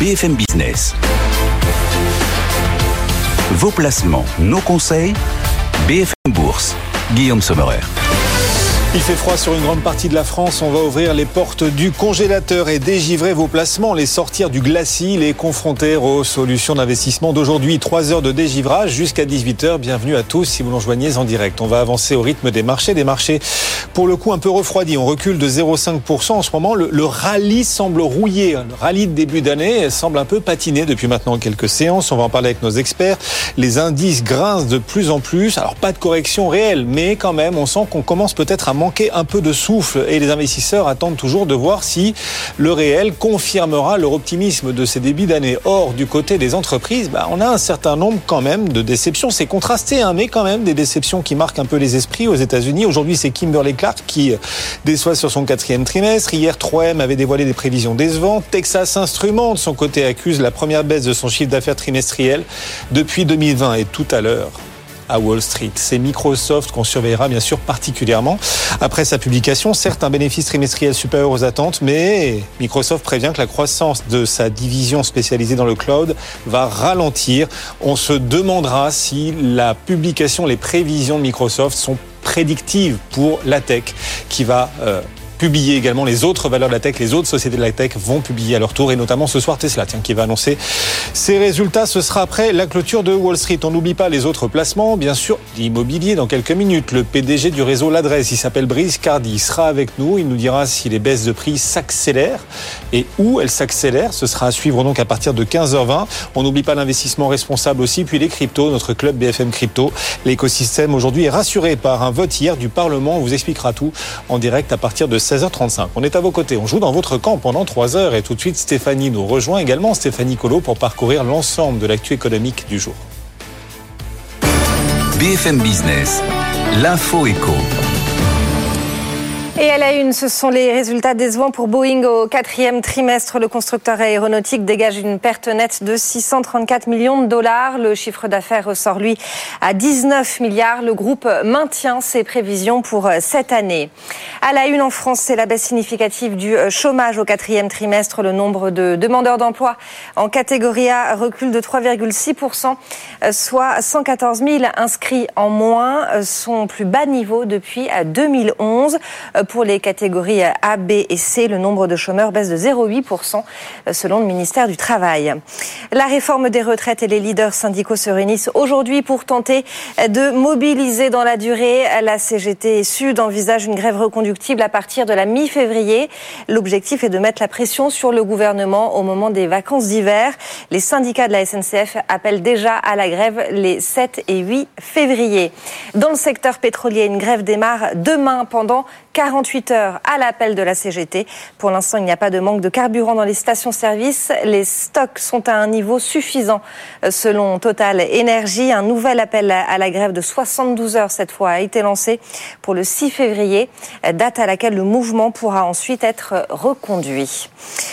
BFM Business. Vos placements, nos conseils, BFM Bourse. Guillaume Sommerer. Il fait froid sur une grande partie de la France. On va ouvrir les portes du congélateur et dégivrer vos placements, les sortir du glacis, les confronter aux solutions d'investissement d'aujourd'hui. 3 heures de dégivrage jusqu'à 18h. Bienvenue à tous si vous nous rejoignez en direct. On va avancer au rythme des marchés. Des marchés, pour le coup, un peu refroidis. On recule de 0,5% en ce moment. Le rallye semble rouillé. Le rallye de début d'année semble un peu patiner depuis maintenant quelques séances. On va en parler avec nos experts. Les indices grincent de plus en plus. Alors, pas de correction réelle, mais quand même, on sent qu'on commence peut-être à manquer un peu de souffle et les investisseurs attendent toujours de voir si le réel confirmera leur optimisme de ces débuts d'année. Or, du côté des entreprises, on a un certain nombre quand même de déceptions. C'est contrasté, mais quand même des déceptions qui marquent un peu les esprits aux États-Unis. Aujourd'hui, c'est Kimberly-Clark qui déçoit sur son 4e trimestre. Hier, 3M avait dévoilé des prévisions décevantes. Texas Instruments, de son côté, accuse la première baisse de son chiffre d'affaires trimestriel depuis 2020. Et tout à l'heure, à Wall Street, c'est Microsoft qu'on surveillera bien sûr particulièrement. Après sa publication, certes un bénéfice trimestriel supérieur aux attentes, mais Microsoft prévient que la croissance de sa division spécialisée dans le cloud va ralentir. On se demandera si la publication, les prévisions de Microsoft sont prédictives pour la tech qui va publier également les autres valeurs de la tech. Les autres sociétés de la tech vont publier à leur tour, et notamment ce soir Tesla, qui va annoncer ses résultats. Ce sera après la clôture de Wall Street. On n'oublie pas les autres placements, bien sûr, l'immobilier dans quelques minutes. Le PDG du réseau L'Adresse, il s'appelle Brice Cardi, sera avec nous. Il nous dira si les baisses de prix s'accélèrent et où elles s'accélèrent. Ce sera à suivre donc à partir de 15h20. On n'oublie pas l'investissement responsable aussi, puis les cryptos, notre club BFM Crypto. L'écosystème aujourd'hui est rassuré par un vote hier du Parlement. On vous expliquera tout en direct à partir de 16h35. On est à vos côtés, on joue dans votre camp pendant 3 heures et tout de suite Stéphanie nous rejoint également, Stéphanie Colo, pour parcourir l'ensemble de l'actu économique du jour. BFM Business, l'info éco. Et à la une, ce sont les résultats décevants pour Boeing au 4e trimestre. Le constructeur aéronautique dégage une perte nette de 634 millions de dollars. Le chiffre d'affaires ressort, lui, à 19 milliards. Le groupe maintient ses prévisions pour cette année. À la une en France, c'est la baisse significative du chômage au 4e trimestre. Le nombre de demandeurs d'emploi en catégorie A recule de 3,6%, soit 114 000 inscrits en moins, son plus bas niveau depuis 2011. Pour les catégories A, B et C, le nombre de chômeurs baisse de 0,8% selon le ministère du Travail. La réforme des retraites et les leaders syndicaux se réunissent aujourd'hui pour tenter de mobiliser dans la durée. La CGT Sud envisage une grève reconductible à partir de la mi-février. L'objectif est de mettre la pression sur le gouvernement au moment des vacances d'hiver. Les syndicats de la SNCF appellent déjà à la grève les 7 et 8 février. Dans le secteur pétrolier, une grève démarre demain pendant 48 heures à l'appel de la CGT. Pour l'instant, il n'y a pas de manque de carburant dans les stations-service. Les stocks sont à un niveau suffisant selon Total Énergie. Un nouvel appel à la grève de 72 heures cette fois a été lancé pour le 6 février, date à laquelle le mouvement pourra ensuite être reconduit.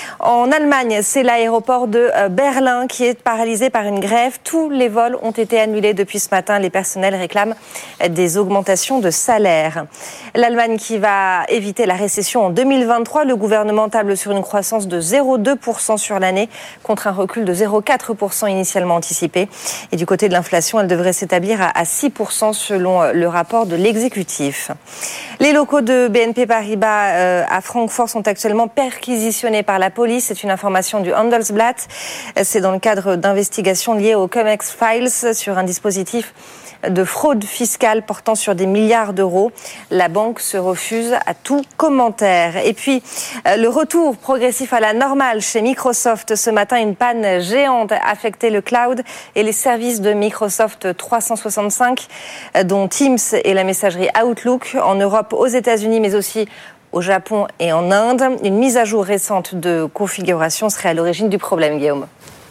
En Allemagne, c'est l'aéroport de Berlin qui est paralysé par une grève. Tous les vols ont été annulés depuis ce matin. Les personnels réclament des augmentations de salaire. L'Allemagne qui va éviter la récession en 2023. Le gouvernement table sur une croissance de 0,2% sur l'année contre un recul de 0,4% initialement anticipé. Et du côté de l'inflation, elle devrait s'établir à 6% selon le rapport de l'exécutif. Les locaux de BNP Paribas à Francfort sont actuellement perquisitionnés par la police. C'est une information du Handelsblatt. C'est dans le cadre d'investigations liées au Cum-Ex Files sur un dispositif de fraude fiscale portant sur des milliards d'euros. La banque se refuse à tout commentaire. Et puis, le retour progressif à la normale chez Microsoft. Ce matin, une panne géante a affecté le cloud et les services de Microsoft 365, dont Teams et la messagerie Outlook, en Europe, aux États-Unis, mais aussi au Japon et en Inde. Une mise à jour récente de configuration serait à l'origine du problème, Guillaume.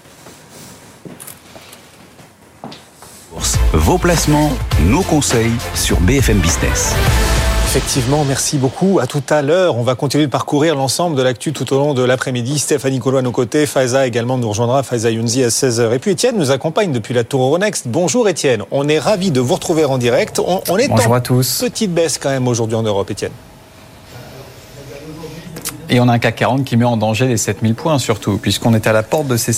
Vos placements, nos conseils sur BFM Business. Effectivement, merci beaucoup. À tout à l'heure. On va continuer de parcourir l'ensemble de l'actu tout au long de l'après-midi. Stéphanie Colo à nos côtés. Faiza également nous rejoindra. Faiza Younzi à 16h. Et puis Étienne nous accompagne depuis la Tour Euronext. Bonjour Étienne. On est ravis de vous retrouver en direct. On est Bonjour en à tous. Petite baisse quand même aujourd'hui en Europe, Étienne. Et on a un CAC 40 qui met en danger les 7000 points surtout, puisqu'on est à la porte de ces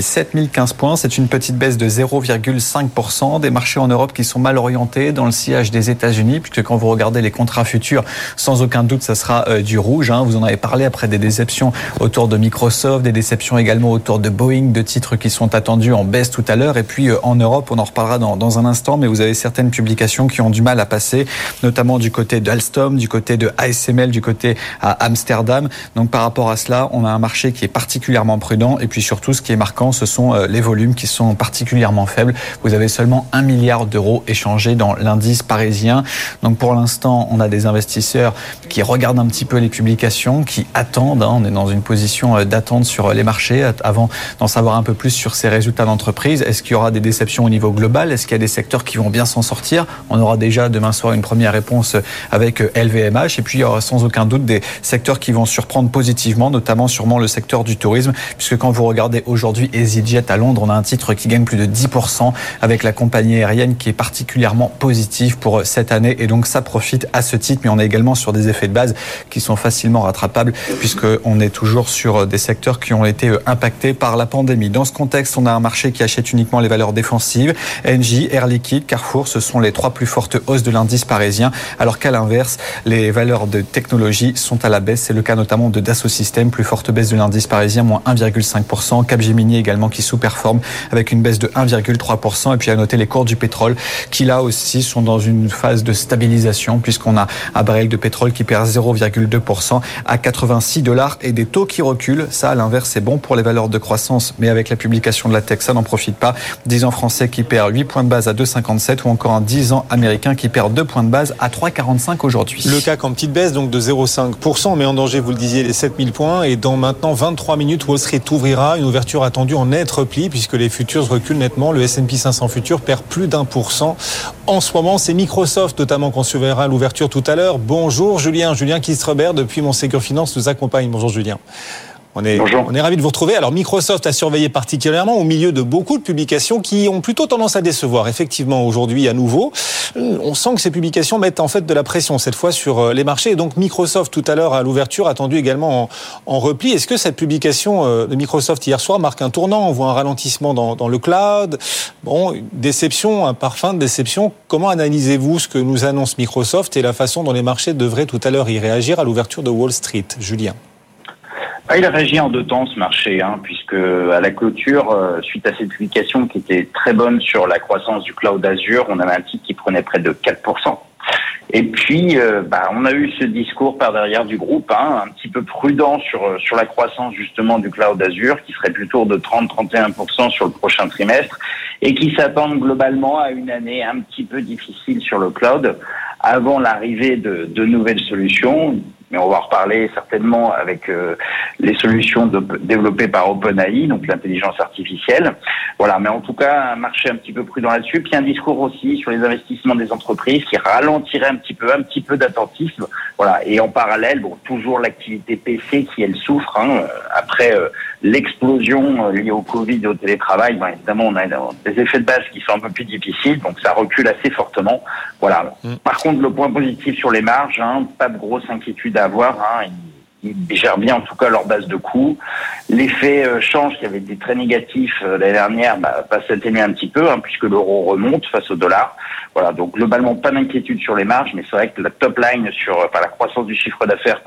7015 points. C'est une petite baisse de 0,5%. Des marchés en Europe qui sont mal orientés dans le sillage des États-Unis, puisque quand vous regardez les contrats futurs, sans aucun doute, ça sera du rouge. Vous en avez parlé après des déceptions autour de Microsoft, des déceptions également autour de Boeing, de titres qui sont attendus en baisse tout à l'heure. Et puis en Europe, on en reparlera dans un instant, mais vous avez certaines publications qui ont du mal à passer, notamment du côté d'Alstom, du côté de ASML, du côté à Amsterdam. Donc par rapport à cela, on a un marché qui est particulièrement prudent et puis surtout ce qui est marquant, ce sont les volumes qui sont particulièrement faibles. Vous avez seulement 1 milliard d'euros échangés dans l'indice parisien. Donc pour l'instant, on a des investisseurs qui regardent un petit peu les publications, qui attendent. On est dans une position d'attente sur les marchés avant d'en savoir un peu plus sur ces résultats d'entreprise. Est-ce qu'il y aura des déceptions au niveau global? Est-ce qu'il y a des secteurs qui vont bien s'en sortir? On aura déjà demain soir une première réponse avec LVMH et puis il y aura sans aucun doute des secteurs qui vont surprendre positivement, notamment sûrement le secteur du tourisme, puisque quand vous regardez aujourd'hui EasyJet à Londres, on a un titre qui gagne plus de 10% avec la compagnie aérienne qui est particulièrement positive pour cette année et donc ça profite à ce titre, mais on est également sur des effets de base qui sont facilement rattrapables puisqu'on est toujours sur des secteurs qui ont été impactés par la pandémie. Dans ce contexte, on a un marché qui achète uniquement les valeurs défensives. Engie, Air Liquide, Carrefour, ce sont les 3 plus fortes hausses de l'indice parisien, alors qu'à l'inverse, les valeurs de technologie sont à la baisse. C'est le cas notamment de Dassault Systèmes, plus forte baisse de l'indice parisien, moins 1,5%. Capgemini également qui sous-performe avec une baisse de 1,3%. Et puis à noter les cours du pétrole qui là aussi sont dans une phase de stabilisation puisqu'on a un baril de pétrole qui perd 0,2% à $86 et des taux qui reculent. Ça, à l'inverse, c'est bon pour les valeurs de croissance, mais avec la publication de la tech, ça n'en profite pas. 10 ans français qui perd 8 points de base à 2,57 ou encore un 10 ans américain qui perd 2 points de base à 3,45 aujourd'hui. Le CAC en petite baisse donc de 0,5%, mais en danger, vous le disiez, les 7000 points. Et dans maintenant 23 minutes, Wall Street ouvrira. Une ouverture attendue en net repli puisque les futurs reculent nettement. Le S&P 500 futurs perd plus d'1%. En ce moment, c'est Microsoft notamment qu'on surveillera à l'ouverture tout à l'heure. Bonjour Julien. Julien Kistrebert depuis Montségur Finance nous accompagne. Bonjour Julien. On est ravis de vous retrouver. Alors Microsoft a surveillé particulièrement au milieu de beaucoup de publications qui ont plutôt tendance à décevoir. Effectivement, aujourd'hui à nouveau, on sent que ces publications mettent en fait de la pression cette fois sur les marchés. Et donc Microsoft tout à l'heure à l'ouverture attendu également en repli. Est-ce que cette publication de Microsoft hier soir marque un tournant? On voit un ralentissement dans le cloud. Bon, une déception, un parfum de déception. Comment analysez-vous ce que nous annonce Microsoft et la façon dont les marchés devraient tout à l'heure y réagir à l'ouverture de Wall Street? Julien. Il a réagi en deux temps ce marché, puisque à la clôture, suite à cette publication qui était très bonne sur la croissance du cloud Azure, on avait un titre qui prenait près de 4%. Et puis, on a eu ce discours par derrière du groupe, un petit peu prudent sur la croissance justement du cloud Azure, qui serait plutôt de 30-31% sur le prochain trimestre, et qui s'attendent globalement à une année un petit peu difficile sur le cloud, avant l'arrivée de nouvelles solutions. Mais on va en reparler certainement avec les solutions développées par OpenAI, donc l'intelligence artificielle. Voilà, mais en tout cas, un marché un petit peu prudent là-dessus. Puis un discours aussi sur les investissements des entreprises qui ralentirait un petit peu d'attentisme. Voilà, et en parallèle, toujours l'activité PC qui, elle, souffre. Après l'explosion liée au Covid et au télétravail, évidemment, on a des effets de base qui sont un peu plus difficiles, donc ça recule assez fortement. Voilà. Par contre, le point positif sur les marges, pas de grosse inquiétude à avoir. Ils gèrent bien en tout cas leur base de coûts. L'effet change qui avait été très négatif l'année dernière va s'atténuer un petit peu puisque l'euro remonte face au dollar. Voilà, donc globalement pas d'inquiétude sur les marges, mais c'est vrai que la top line la croissance du chiffre d'affaires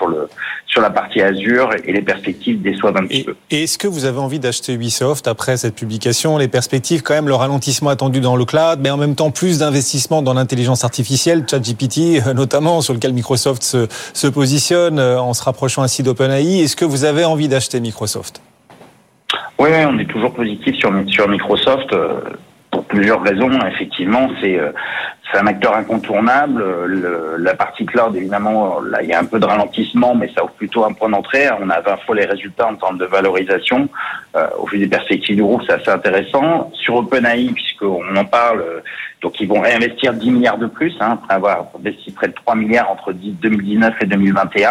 sur la partie Azure et les perspectives déçoivent un petit peu. Et est-ce que vous avez envie d'acheter Ubisoft après cette publication? Les perspectives quand même, le ralentissement attendu dans le cloud, mais en même temps plus d'investissement dans l'intelligence artificielle, ChatGPT notamment, sur lequel Microsoft se positionne en se rapprochant ainsi d'OpenAI. Est-ce que vous avez envie d'acheter Microsoft? Oui, on est toujours positif sur Microsoft pour plusieurs raisons. Effectivement, c'est un acteur incontournable. La partie cloud, évidemment, là, il y a un peu de ralentissement, mais ça ouvre plutôt un point d'entrée. On a 20 fois les résultats en termes de valorisation. Au vu des perspectives du groupe, c'est assez intéressant. Sur OpenAI, puisqu'on en parle, donc ils vont réinvestir 10 milliards de plus, après avoir investi près de 3 milliards entre 2019 et 2021.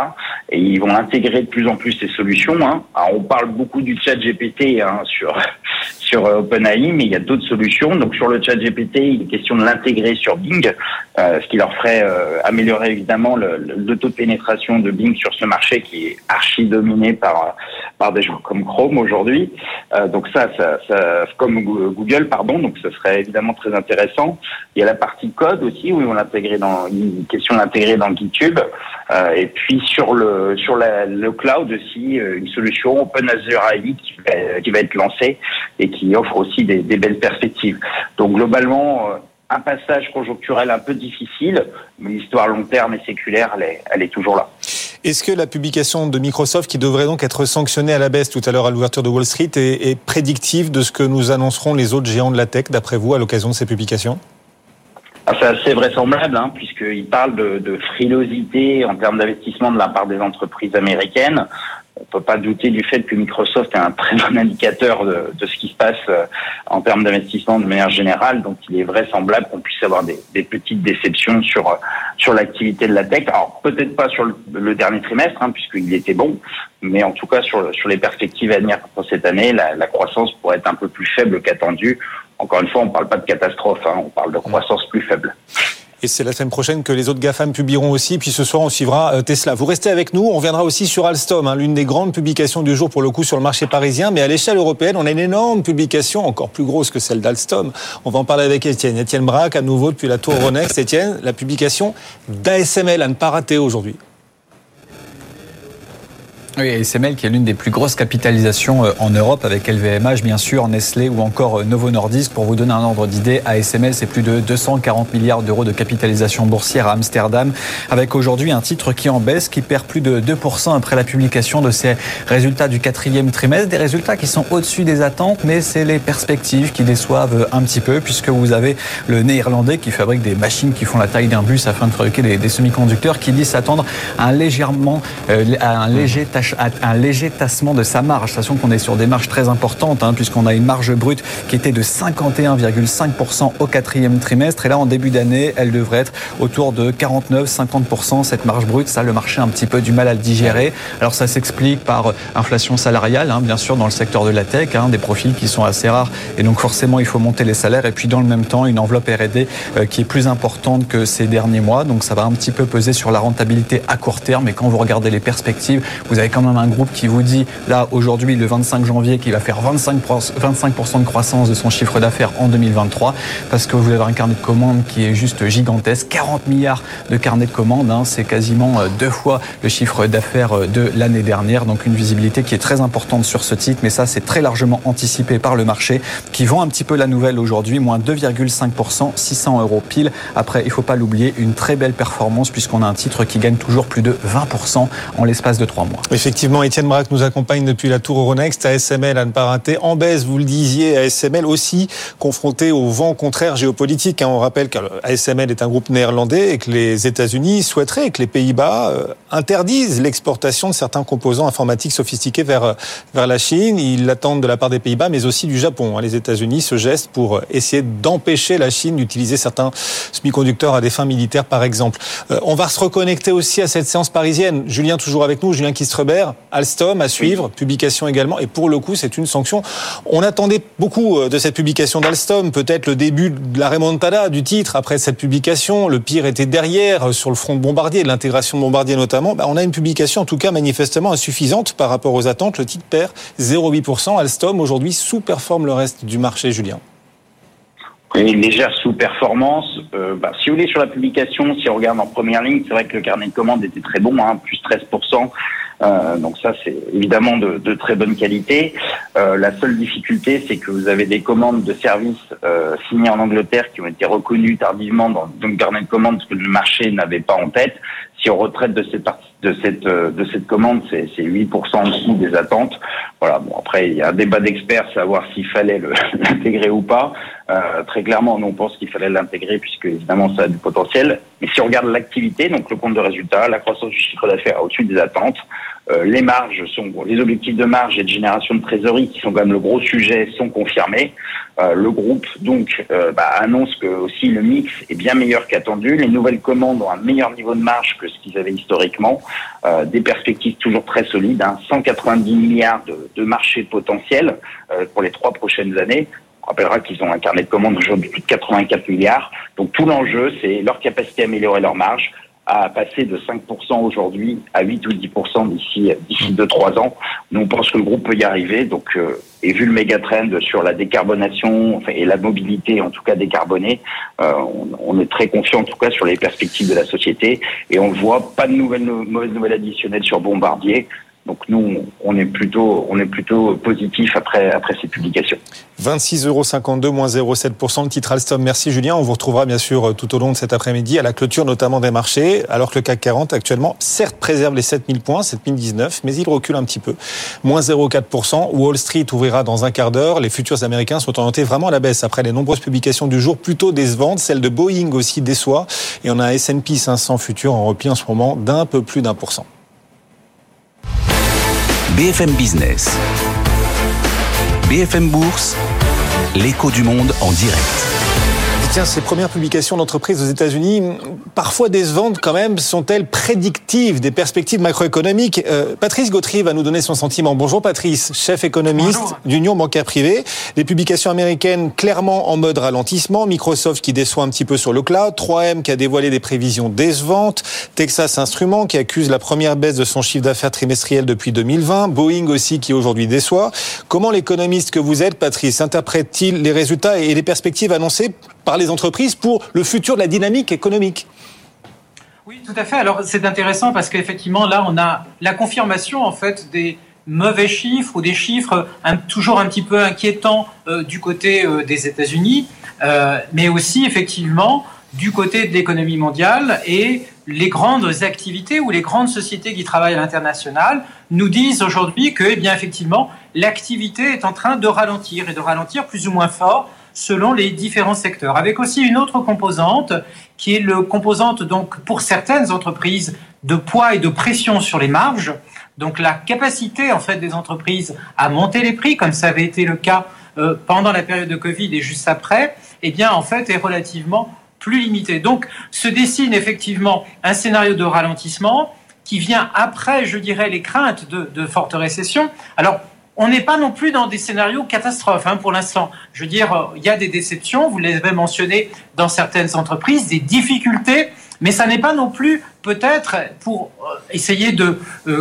et ils vont intégrer de plus en plus ces solutions. Alors, on parle beaucoup du ChatGPT sur OpenAI, mais il y a d'autres solutions. Donc sur le ChatGPT, il est question de l'intégrer sur Bing, ce qui leur ferait améliorer évidemment le taux de pénétration de Bing sur ce marché qui est archi dominé par des gens comme Chrome aujourd'hui. Donc ça comme Google, donc ça serait évidemment très intéressant. Il y a la partie code aussi où ils vont l'intégrer une question d'intégrer dans GitHub. Et puis sur le cloud aussi, une solution Open Azure AI qui va être lancée et qui offre aussi des belles perspectives. Donc globalement, un passage conjoncturel un peu difficile, mais l'histoire long terme et séculaire, elle est toujours là. Est-ce que la publication de Microsoft, qui devrait donc être sanctionnée à la baisse tout à l'heure à l'ouverture de Wall Street, est prédictive de ce que nous annonceront les autres géants de la tech, d'après vous, à l'occasion de ces publications ? C'est assez vraisemblable, puisqu'il parle de frilosité en termes d'investissement de la part des entreprises américaines. On peut pas douter du fait que Microsoft est un très bon indicateur de ce qui se passe en termes d'investissement de manière générale. Donc, il est vraisemblable qu'on puisse avoir des petites déceptions sur l'activité de la tech. Alors, peut-être pas sur le dernier trimestre, puisqu'il était bon, mais en tout cas sur les perspectives à venir pour cette année, la croissance pourrait être un peu plus faible qu'attendue. Encore une fois, on parle pas de catastrophe, on parle de croissance plus faible. Et c'est la semaine prochaine que les autres GAFAM publieront aussi. Puis ce soir, on suivra Tesla. Vous restez avec nous. On reviendra aussi sur Alstom, l'une des grandes publications du jour pour le coup sur le marché parisien. Mais à l'échelle européenne, on a une énorme publication, encore plus grosse que celle d'Alstom. On va en parler avec Étienne. Étienne Braque, à nouveau depuis la Tour Euronext. Étienne, la publication d'ASML à ne pas rater aujourd'hui. Oui, ASML qui est l'une des plus grosses capitalisations en Europe avec LVMH bien sûr, Nestlé ou encore Novo Nordisk. Pour vous donner un ordre d'idée, ASML c'est plus de 240 milliards d'euros de capitalisation boursière à Amsterdam, avec aujourd'hui un titre qui en baisse, qui perd plus de 2% après la publication de ses résultats du 4e trimestre. Des résultats qui sont au-dessus des attentes, mais c'est les perspectives qui déçoivent un petit peu, puisque vous avez le Néerlandais qui fabrique des machines qui font la taille d'un bus afin de fabriquer des semi-conducteurs, qui dit s'attendre à un léger tassement de sa marge. Sachant qu'on est sur des marges très importantes, puisqu'on a une marge brute qui était de 51,5% au 4e trimestre. Et là, en début d'année, elle devrait être autour de 49-50%. Cette marge brute, ça, le marché a un petit peu du mal à le digérer. Alors, ça s'explique par inflation salariale, bien sûr, dans le secteur de la tech, des profils qui sont assez rares. Et donc, forcément, il faut monter les salaires. Et puis, dans le même temps, une enveloppe R&D qui est plus importante que ces derniers mois. Donc, ça va un petit peu peser sur la rentabilité à court terme. Et quand vous regardez les perspectives, vous avez quand même un groupe qui vous dit, là, aujourd'hui, le 25 janvier, qu'il va faire 25% de croissance de son chiffre d'affaires en 2023, parce que vous avez un carnet de commandes qui est juste gigantesque. 40 milliards de carnet de commandes, c'est quasiment 2 fois le chiffre d'affaires de l'année dernière. Donc, une visibilité qui est très importante sur ce titre, mais ça, c'est très largement anticipé par le marché, qui vend un petit peu la nouvelle aujourd'hui, moins 2,5%, 600 € pile. Après, il ne faut pas l'oublier, une très belle performance, puisqu'on a un titre qui gagne toujours plus de 20% en l'espace de 3 mois. Effectivement, Étienne Braque nous accompagne depuis la Tour Euronext. ASML à ne pas rater. En baisse, vous le disiez, ASML aussi confronté au vent contraire géopolitique. On rappelle qu'ASML est un groupe néerlandais et que les États-Unis souhaiteraient que les Pays-Bas interdisent l'exportation de certains composants informatiques sophistiqués vers la Chine. Ils l'attendent de la part des Pays-Bas, mais aussi du Japon. Les États-Unis se gestent pour essayer d'empêcher la Chine d'utiliser certains semi-conducteurs à des fins militaires, par exemple. On va se reconnecter aussi à cette séance parisienne. Julien, toujours avec nous. Julien Kistrebert. Alstom à suivre, publication également, et pour le coup c'est une sanction. On attendait beaucoup de cette publication d'Alstom, peut-être le début de la remontada du titre après cette publication. Le pire était derrière, sur le front de Bombardier, de l'intégration de Bombardier notamment. On a une publication en tout cas manifestement insuffisante par rapport aux attentes. Le titre perd 0,8%. Alstom aujourd'hui sous-performe le reste du marché, Julien. Une légère sous-performance. Si vous voulez, sur la publication, si on regarde en première ligne, c'est vrai que le carnet de commandes était très bon, plus 13%. Donc ça, c'est évidemment de très bonne qualité. La seule difficulté, c'est que vous avez des commandes de services signées en Angleterre qui ont été reconnues tardivement dans le carnet de commandes parce que le marché n'avait pas en tête. Si on retraite de cette commande, c'est 8% en dessous des attentes. Voilà. Bon, après, il y a un débat d'experts, savoir s'il fallait l'intégrer ou pas. Très clairement, nous on pense qu'il fallait l'intégrer puisque évidemment ça a du potentiel. Mais si on regarde l'activité, donc le compte de résultat, la croissance du chiffre d'affaires au-dessus des attentes, les marges les objectifs de marge et de génération de trésorerie qui sont quand même le gros sujet sont confirmés. Le groupe donc annonce que aussi le mix est bien meilleur qu'attendu. Les nouvelles commandes ont un meilleur niveau de marge que ce qu'ils avaient historiquement. Des perspectives toujours très solides, 190 milliards de marché potentiel pour les 3 prochaines années. On rappellera qu'ils ont un carnet de commandes aujourd'hui de plus de 84 milliards. Donc tout l'enjeu, c'est leur capacité à améliorer leur marge, à passer de 5% aujourd'hui à 8 ou 10% d'ici 2-3 ans. Nous, on pense que le groupe peut y arriver. Donc, et vu le méga trend sur la décarbonation et la mobilité, en tout cas décarbonée, on est très confiant en tout cas sur les perspectives de la société. Et on le voit, pas de mauvaises nouvelles additionnelles sur Bombardier. Donc nous, on est plutôt positif après ces publications. 26,52 €, moins 0,7% le titre Alstom. Merci Julien. On vous retrouvera bien sûr tout au long de cet après-midi à la clôture notamment des marchés, alors que le CAC 40 actuellement, certes, préserve les 7000 points, 7019, mais il recule un petit peu. Moins 0,4%. Wall Street ouvrira dans un quart d'heure. Les futurs américains sont orientés vraiment à la baisse après les nombreuses publications du jour plutôt décevantes. Celle de Boeing aussi déçoit. Et on a un S&P 500 futurs en repli en ce moment d'un peu plus d'1%. BFM Business, BFM Bourse, l'écho du monde en direct. Tiens, ces premières publications d'entreprises aux États-Unis, parfois décevantes quand même, sont-elles prédictives des perspectives macroéconomiques ? Patrice Gautry va nous donner son sentiment. Bonjour Patrice, chef économiste d'Union Bancaire Privée. Les publications américaines clairement en mode ralentissement. Microsoft qui déçoit un petit peu sur le cloud. 3M qui a dévoilé des prévisions décevantes. Texas Instruments qui accuse la première baisse de son chiffre d'affaires trimestriel depuis 2020. Boeing aussi qui aujourd'hui déçoit. Comment l'économiste que vous êtes, Patrice, interprète-t-il les résultats et les perspectives annoncées par les entreprises pour le futur de la dynamique économique? Oui, tout à fait. Alors, c'est intéressant parce qu'effectivement, là, on a la confirmation, en fait, des mauvais chiffres ou des chiffres toujours un petit peu inquiétants du côté des États-Unis, mais aussi, effectivement, du côté de l'économie mondiale, et les grandes activités ou les grandes sociétés qui travaillent à l'international nous disent aujourd'hui que, eh bien, effectivement, l'activité est en train de ralentir et de ralentir plus ou moins fort selon les différents secteurs, avec aussi une autre composante qui est le composante donc pour certaines entreprises de poids et de pression sur les marges. Donc la capacité en fait des entreprises à monter les prix, comme ça avait été le cas pendant la période de Covid et juste après, eh bien en fait est relativement plus limitée. Donc se dessine effectivement un scénario de ralentissement qui vient après, je dirais, les craintes de forte récession. Alors on n'est pas non plus dans des scénarios catastrophes pour l'instant. Je veux dire, il y a des déceptions, vous les avez mentionnées dans certaines entreprises, des difficultés, mais ça n'est pas non plus peut-être pour essayer de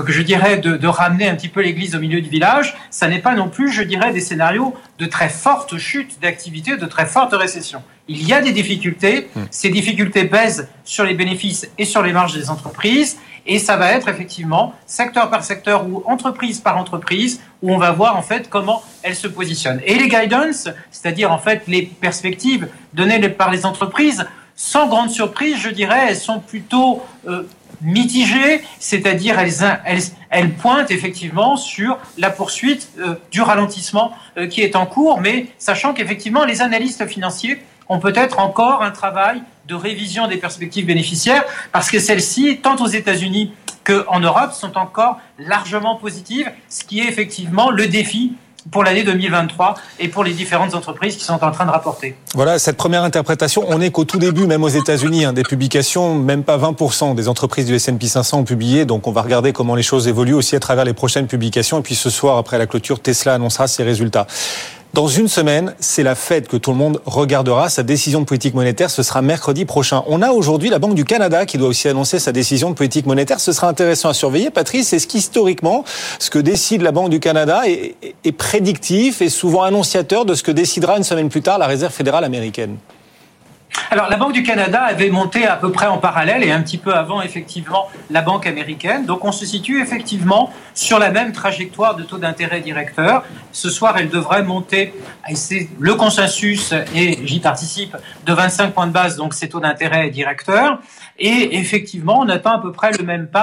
ramener un petit peu l'église au milieu du village, ça n'est pas non plus, je dirais, des scénarios de très forte chute d'activité, de très forte récession. Il y a des difficultés, ces difficultés pèsent sur les bénéfices et sur les marges des entreprises, et ça va être effectivement secteur par secteur ou entreprise par entreprise où on va voir en fait comment elles se positionnent. Et les guidance, c'est-à-dire en fait les perspectives données par les entreprises, sans grande surprise, je dirais, elles sont plutôt mitigées, c'est-à-dire elles pointent effectivement sur la poursuite du ralentissement qui est en cours, mais sachant qu'effectivement les analystes financiers ont peut-être encore un travail de révision des perspectives bénéficiaires, parce que celles-ci, tant aux États-Unis qu'en Europe, sont encore largement positives, ce qui est effectivement le défi pour l'année 2023 et pour les différentes entreprises qui sont en train de rapporter. Voilà, cette première interprétation, on n'est qu'au tout début, même aux États-Unis, des publications, même pas 20% des entreprises du S&P 500 ont publié, donc on va regarder comment les choses évoluent aussi à travers les prochaines publications, et puis ce soir, après la clôture, Tesla annoncera ses résultats. Dans une semaine, c'est la Fed que tout le monde regardera. Sa décision de politique monétaire, ce sera mercredi prochain. On a aujourd'hui la Banque du Canada qui doit aussi annoncer sa décision de politique monétaire. Ce sera intéressant à surveiller. Patrice, est-ce qu'historiquement, ce que décide la Banque du Canada est prédictif et souvent annonciateur de ce que décidera une semaine plus tard la Réserve fédérale américaine ? Alors, la Banque du Canada avait monté à peu près en parallèle et un petit peu avant, effectivement, la Banque américaine. Donc, on se situe effectivement sur la même trajectoire de taux d'intérêt directeur. Ce soir, elle devrait monter, et c'est le consensus, et j'y participe, de 25 points de base, donc ces taux d'intérêt directeurs. Et effectivement, on attend à peu près le même pas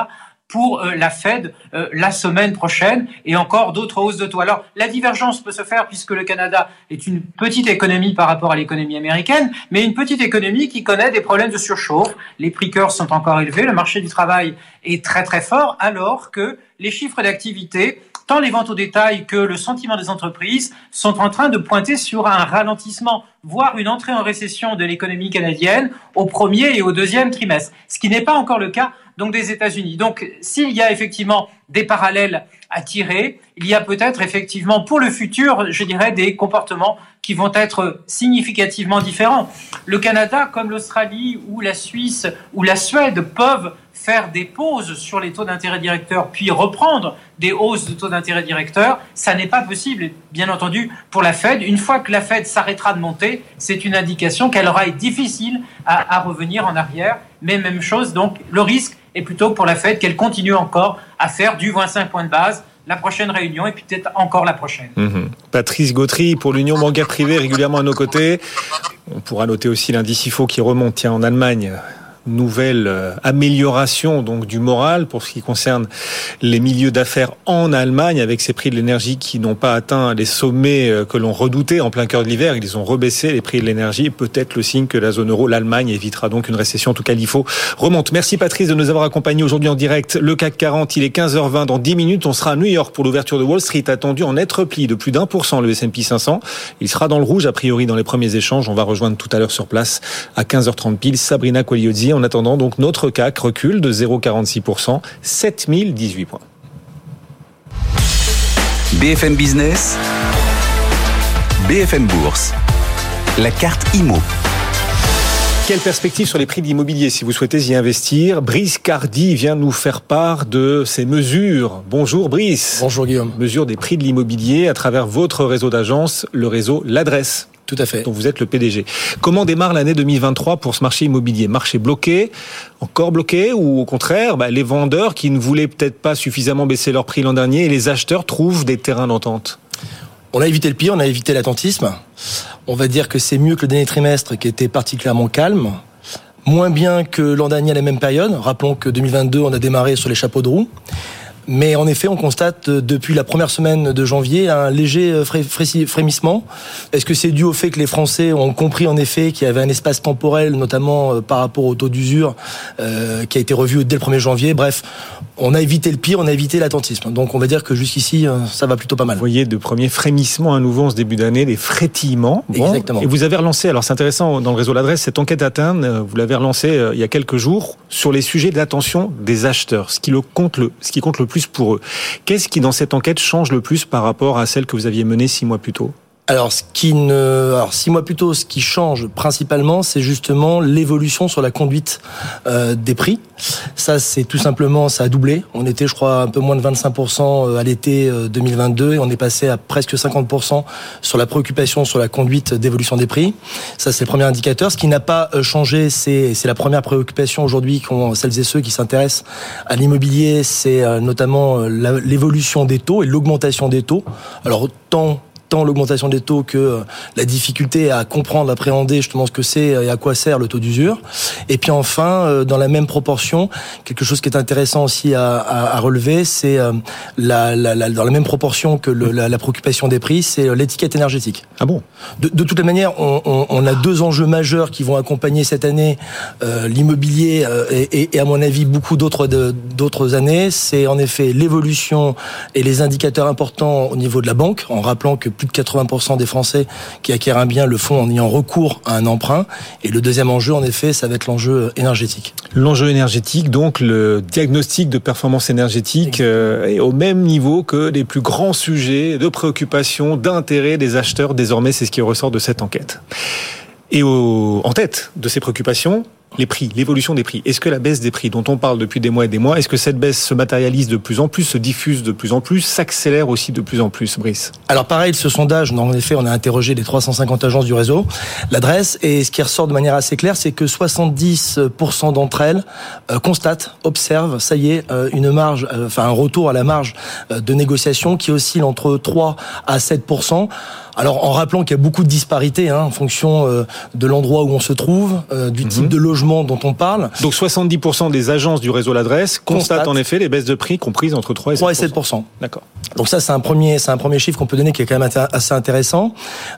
pour la Fed la semaine prochaine et encore d'autres hausses de taux. Alors, la divergence peut se faire puisque le Canada est une petite économie par rapport à l'économie américaine, mais une petite économie qui connaît des problèmes de surchauffe. Les prix cœurs sont encore élevés, le marché du travail est très très fort, alors que les chiffres d'activité, tant les ventes au détail que le sentiment des entreprises sont en train de pointer sur un ralentissement, voire une entrée en récession de l'économie canadienne au premier et au deuxième trimestre, ce qui n'est pas encore le cas donc des États-Unis. Donc, s'il y a effectivement des parallèles à tirer, il y a peut-être effectivement pour le futur, je dirais, des comportements qui vont être significativement différents. Le Canada, comme l'Australie ou la Suisse ou la Suède, peuvent faire des pauses sur les taux d'intérêt directeurs puis reprendre des hausses de taux d'intérêt directeurs. Ça n'est pas possible, bien entendu, pour la Fed. Une fois que la Fed s'arrêtera de monter, c'est une indication qu'elle aura été difficile à revenir en arrière. Mais même chose, donc le risque est plutôt pour la Fed qu'elle continue encore à faire du 25 points de base la prochaine réunion et puis peut-être encore la prochaine. Patrice Gautry pour l'Union bancaire privée régulièrement à nos côtés. On pourra noter aussi l'indice IFO qui remonte en Allemagne. Nouvelle amélioration donc du moral pour ce qui concerne les milieux d'affaires en Allemagne avec ces prix de l'énergie qui n'ont pas atteint les sommets que l'on redoutait en plein cœur de l'hiver. Ils ont rebaissé les prix de l'énergie. Peut-être le signe que la zone euro, l'Allemagne, évitera donc une récession. En tout cas, l'IFO remonte. Merci Patrice de nous avoir accompagnés aujourd'hui en direct. Le CAC 40, il est 15h20. Dans 10 minutes, on sera à New York pour l'ouverture de Wall Street, attendu en net repli de plus d'1%, le S&P 500. Il sera dans le rouge, a priori, dans les premiers échanges. On va rejoindre tout à l'heure sur place à 15h30 pile Sabrina Quagliozzi. En attendant, donc, notre CAC recule de 0,46%, 7018 points. BFM Business, BFM Bourse, la carte IMO. Quelle perspective sur les prix de l'immobilier si vous souhaitez y investir? Brice Cardi vient nous faire part de ses mesures. Bonjour Brice. Bonjour Guillaume. Mesures des prix de l'immobilier à travers votre réseau d'agences, le réseau L'Adresse. Tout à fait. dont vous êtes le PDG. Comment démarre l'année 2023 pour ce marché immobilier? Marché bloqué, encore bloqué, ou au contraire, les vendeurs qui ne voulaient peut-être pas suffisamment baisser leur prix l'an dernier et les acheteurs trouvent des terrains d'entente? On a évité le pire, on a évité l'attentisme. On va dire que c'est mieux que le dernier trimestre qui était particulièrement calme. Moins bien que l'an dernier à la même période. Rappelons que 2022, on a démarré sur les chapeaux de roue. Mais en effet, on constate depuis la première semaine de janvier un léger frémissement. Est-ce que c'est dû au fait que les Français ont compris en effet qu'il y avait un espace temporel, notamment par rapport au taux d'usure qui a été revu dès le 1er janvier? Bref, on a évité le pire, on a évité l'attentisme. Donc on va dire que jusqu'ici, ça va plutôt pas mal. Vous voyez de premiers frémissements à nouveau en ce début d'année, des frétillements. Bon. Exactement. Et vous avez relancé, alors c'est intéressant dans le réseau L'Adresse, cette enquête interne, vous l'avez relancée il y a quelques jours, sur les sujets d'attention des acheteurs, ce qui compte le plus pour eux. Qu'est-ce qui, dans cette enquête, change le plus par rapport à celle que vous aviez menée 6 mois plus tôt? Alors 6 mois plus tôt, ce qui change principalement, c'est justement l'évolution sur la conduite des prix. Ça, c'est tout simplement, ça a doublé. On était, je crois, un peu moins de 25% à l'été 2022 et on est passé à presque 50% sur la préoccupation sur la conduite d'évolution des prix. Ça, c'est le premier indicateur. Ce qui n'a pas changé, c'est la première préoccupation aujourd'hui qu'ont celles et ceux qui s'intéressent à l'immobilier, c'est notamment l'évolution des taux et l'augmentation des taux. Alors tant l'augmentation des taux que la difficulté à comprendre, appréhender justement ce que c'est et à quoi sert le taux d'usure. Et puis enfin, dans la même proportion, quelque chose qui est intéressant aussi à relever, c'est dans la même proportion que la préoccupation des prix, c'est l'étiquette énergétique. Ah bon? De toute manière, on a deux enjeux majeurs qui vont accompagner cette année l'immobilier et à mon avis beaucoup d'autres années. C'est en effet l'évolution et les indicateurs importants au niveau de la banque, en rappelant que plus de 80% des Français qui acquièrent un bien le font en ayant recours à un emprunt. Et le deuxième enjeu, en effet, ça va être l'enjeu énergétique. L'enjeu énergétique, donc le diagnostic de performance énergétique est au même niveau que les plus grands sujets de préoccupation, d'intérêt des acheteurs. Désormais, c'est ce qui ressort de cette enquête. Et en tête de ces préoccupations, les prix, l'évolution des prix. Est-ce que la baisse des prix dont on parle depuis des mois et des mois, est-ce que cette baisse se matérialise de plus en plus, se diffuse de plus en plus, s'accélère aussi de plus en plus, Brice? Alors pareil, ce sondage, en effet, on a interrogé les 350 agences du réseau, L'Adresse, et ce qui ressort de manière assez claire, c'est que 70% d'entre elles constatent, observent, ça y est, une marge, un retour à la marge de négociation qui oscille entre 3 à 7%. Alors, en rappelant qu'il y a beaucoup de disparités en fonction de l'endroit où on se trouve, du type de logement dont on parle. Donc 70% des agences du réseau L'Adresse constatent en effet les baisses de prix comprises entre 3 et 7%. D'accord. Donc ça, c'est un premier chiffre qu'on peut donner qui est quand même assez intéressant.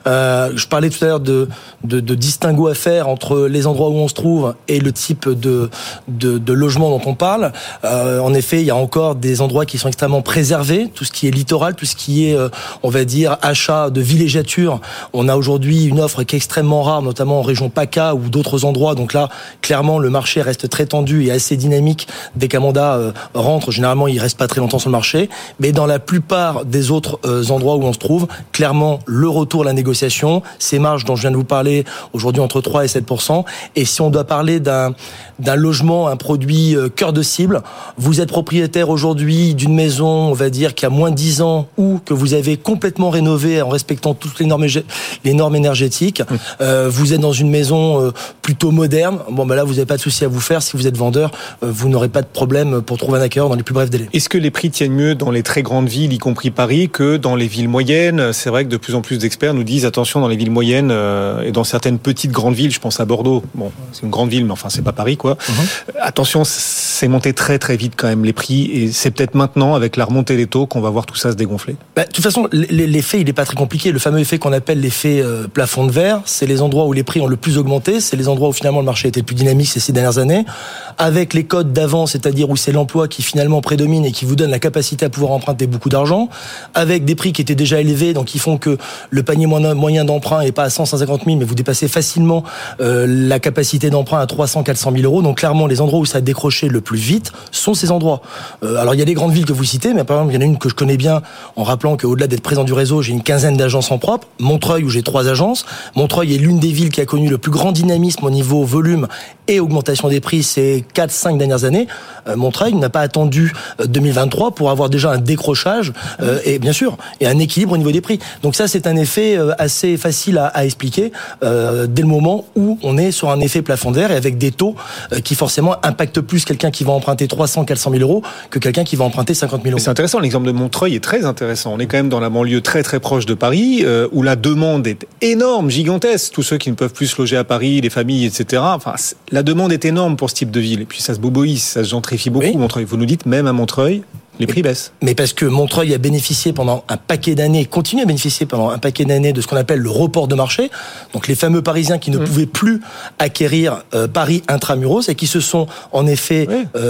Je parlais tout à l'heure de distinguo à faire entre les endroits où on se trouve et le type de logement dont on parle. En effet, il y a encore des endroits qui sont extrêmement préservés, tout ce qui est littoral, tout ce qui est, on va dire, achat de villégiature. On a aujourd'hui une offre qui est extrêmement rare, notamment en région PACA ou d'autres endroits. Donc là, clairement, le marché reste très tendu et assez dynamique. Dès qu'un mandat rentre, généralement, il reste pas très longtemps sur le marché. Mais dans la plupart des autres endroits où on se trouve, clairement, le retour à la négociation, ces marges dont je viens de vous parler, aujourd'hui entre 3 et 7%. Et si on doit parler d'un logement, un produit cœur de cible, vous êtes propriétaire aujourd'hui d'une maison, on va dire, qui a moins de 10 ans ou que vous avez complètement rénové en respectant toutes les normes énergétiques. Vous êtes dans une maison plutôt moderne. Bon, ben là, vous n'avez pas de souci à vous faire. Si vous êtes vendeur, vous n'aurez pas de problème pour trouver un acquéreur dans les plus brefs délais. Est-ce que les prix tiennent mieux dans les très grandes villes, y compris Paris, que dans les villes moyennes? C'est vrai que de plus en plus d'experts nous disent attention dans les villes moyennes et dans certaines petites grandes villes. Je pense à Bordeaux. Bon, c'est une grande ville, mais enfin, c'est pas Paris, quoi. Attention, c'est monté très très vite quand même les prix et c'est peut-être maintenant avec la remontée des taux qu'on va voir tout ça se dégonfler. De toute façon, l'effet il est pas très compliqué. Le fameux effet qu'on appelle l'effet plafond de verre, c'est les endroits où les prix ont le plus augmenté, c'est les endroits où finalement le marché était le plus dynamique ces 6 dernières années, avec les codes d'avant, c'est-à-dire où c'est l'emploi qui finalement prédomine et qui vous donne la capacité à pouvoir emprunter beaucoup d'argent, avec des prix qui étaient déjà élevés, donc qui font que le panier moyen d'emprunt est pas à 150 000, mais vous dépassez facilement la capacité d'emprunt à 300-400 000 euros. Donc clairement, les endroits où ça a décroché le plus vite sont ces endroits. Alors il y a les grandes villes que vous citez, mais par exemple il y en a une que je connais bien, en rappelant qu'au-delà d'être présent du réseau, j'ai une quinzaine d'agences en propre. Montreuil, où j'ai 3 agences. Montreuil est l'une des villes qui a connu le plus grand dynamisme au niveau volume et augmentation des prix ces 4-5 dernières années. Montreuil n'a pas attendu 2023 pour avoir déjà un décrochage et bien sûr et un équilibre au niveau des prix. Donc ça, c'est un effet assez facile à expliquer dès le moment où on est sur un effet plafond de verre et avec des taux qui forcément impactent plus quelqu'un qui va emprunter 300-400 000 euros que quelqu'un qui va emprunter 50 000 euros. C'est intéressant, l'exemple de Montreuil est très intéressant. On est quand même dans la banlieue très très proche de Paris où la demande est énorme, gigantesque. Tous ceux qui ne peuvent plus se loger à Paris, les familles, etc. Enfin, la demande est énorme pour ce type de ville. Et puis ça se boboise, ça se gentrifie beaucoup. Oui. Montreuil, vous nous dites même à Montreuil, les prix baissent. Mais parce que Montreuil a bénéficié pendant un paquet d'années, continue à bénéficier pendant un paquet d'années de ce qu'on appelle le report de marché. Donc les fameux Parisiens qui ne pouvaient plus acquérir Paris intramuros et qui se sont en effet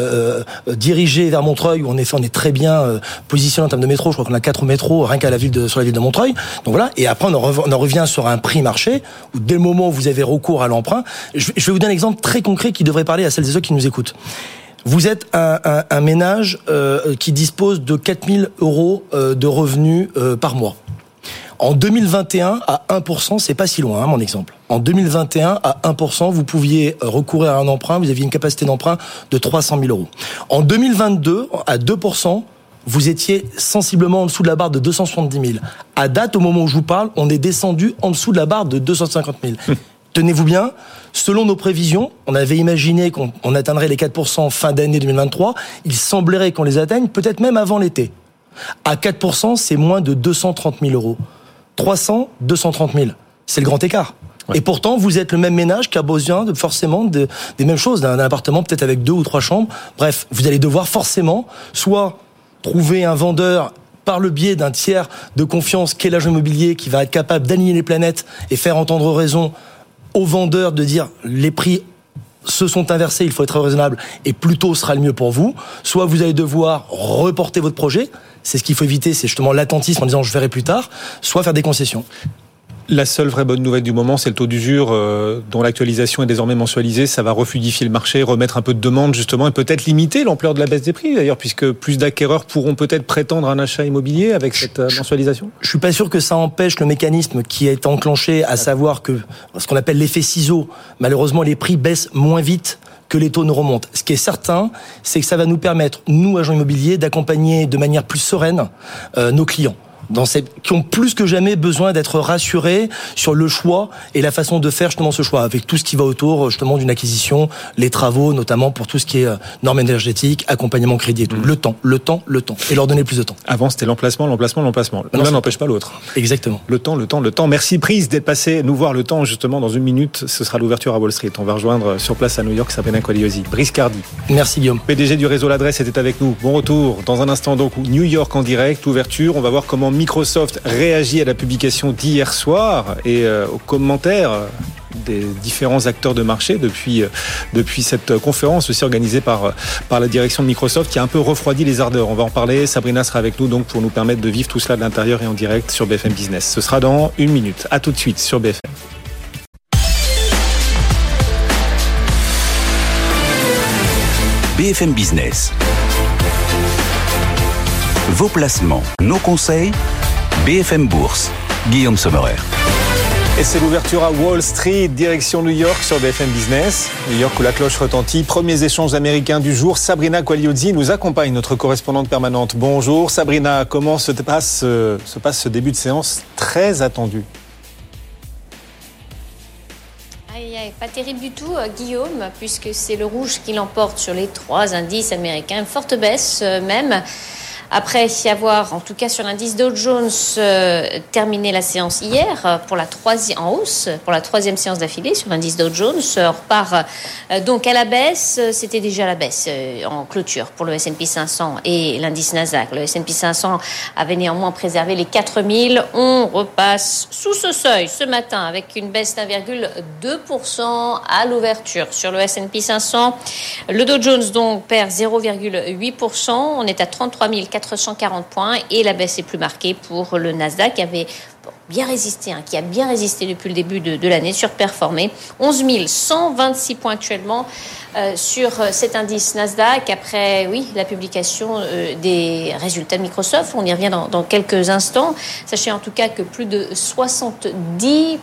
dirigés vers Montreuil où en effet on est très bien positionné en termes de métro. Je crois qu'on a 4 métros rien qu'à sur la ville de Montreuil. Donc voilà. Et après on en revient sur un prix marché où dès le moment où vous avez recours à l'emprunt, je vais vous donner un exemple très concret qui devrait parler à celles et ceux qui nous écoutent. Vous êtes un ménage qui dispose de 4 000 euros de revenus par mois. En 2021, à 1%, c'est pas si loin, mon exemple. En 2021, à 1%, vous pouviez recourir à un emprunt, vous aviez une capacité d'emprunt de 300 000 euros. En 2022, à 2%, vous étiez sensiblement en dessous de la barre de 270 000. À date, au moment où je vous parle, on est descendu en dessous de la barre de 250 000. Tenez-vous bien, selon nos prévisions, on avait imaginé qu'on atteindrait les 4% fin d'année 2023. Il semblerait qu'on les atteigne peut-être même avant l'été. À 4%, c'est moins de 230 000 euros. 300, 230 000. C'est le grand écart. Ouais. Et pourtant, vous êtes le même ménage qui a besoin forcément des mêmes choses, d'un appartement peut-être avec 2 ou 3 chambres. Bref, vous allez devoir forcément soit trouver un vendeur par le biais d'un tiers de confiance qu'est l'agent immobilier qui va être capable d'aligner les planètes et faire entendre raison aux vendeurs de dire les prix se sont inversés, il faut être raisonnable et plus tôt sera le mieux pour vous. Soit vous allez devoir reporter votre projet, c'est ce qu'il faut éviter, c'est justement l'attentisme en disant je verrai plus tard, soit faire des concessions. La seule vraie bonne nouvelle du moment, c'est le taux d'usure dont l'actualisation est désormais mensualisée. Ça va refluidifier le marché, remettre un peu de demande justement et peut-être limiter l'ampleur de la baisse des prix d'ailleurs, puisque plus d'acquéreurs pourront peut-être prétendre un achat immobilier avec cette mensualisation. Je suis pas sûr que ça empêche le mécanisme qui est enclenché, à savoir que ce qu'on appelle l'effet ciseau. Malheureusement, les prix baissent moins vite que les taux ne remontent. Ce qui est certain, c'est que ça va nous permettre, nous agents immobiliers, d'accompagner de manière plus sereine nos clients. qui ont plus que jamais besoin d'être rassurés sur le choix et la façon de faire justement ce choix, avec tout ce qui va autour justement d'une acquisition, les travaux, notamment pour tout ce qui est normes énergétiques, accompagnement crédit et tout. Le temps. Et leur donner plus de temps. Avant, c'était l'emplacement. L'un n'empêche pas l'autre. Exactement. Le temps. Merci Prise d'être passé nous voir. Le temps, justement, dans une minute, ce sera l'ouverture à Wall Street. On va rejoindre sur place à New York Sabrina Quagliosi. Brice Cardi. Merci Guillaume. PDG du réseau L'Adresse était avec nous. Bon retour. Dans un instant, donc, New York en direct, ouverture. On va voir comment Microsoft réagit à la publication d'hier soir et aux commentaires des différents acteurs de marché depuis cette conférence aussi organisée par la direction de Microsoft qui a un peu refroidi les ardeurs. On va en parler. Sabrina sera avec nous donc pour nous permettre de vivre tout cela de l'intérieur et en direct sur BFM Business. Ce sera dans une minute. À tout de suite sur BFM. BFM Business. Vos placements, nos conseils, BFM Bourse. Guillaume Sommerer. Et c'est l'ouverture à Wall Street, direction New York sur BFM Business. New York où la cloche retentit. Premiers échanges américains du jour. Sabrina Quagliosi nous accompagne, notre correspondante permanente. Bonjour Sabrina, comment se passe ce début de séance très attendu? Pas terrible du tout, Guillaume, puisque c'est le rouge qui l'emporte sur les 3 indices américains. Une forte baisse même. Après avoir, en tout cas sur l'indice Dow Jones, terminé la séance hier en hausse pour la 3e séance d'affilée sur l'indice Dow Jones, repart donc à la baisse. C'était déjà la baisse en clôture pour le S&P 500 et l'indice Nasdaq. Le S&P 500 avait néanmoins préservé les 4000. On repasse sous ce seuil ce matin avec une baisse d'1,2% à l'ouverture sur le S&P 500. Le Dow Jones donc perd 0,8%. On est à 33 440 points et la baisse est plus marquée pour le Nasdaq qui avait bien résisté, qui a bien résisté depuis le début de l'année, surperformé. 11 126 points actuellement sur cet indice Nasdaq après la publication des résultats de Microsoft. On y revient dans quelques instants. Sachez en tout cas que plus de 70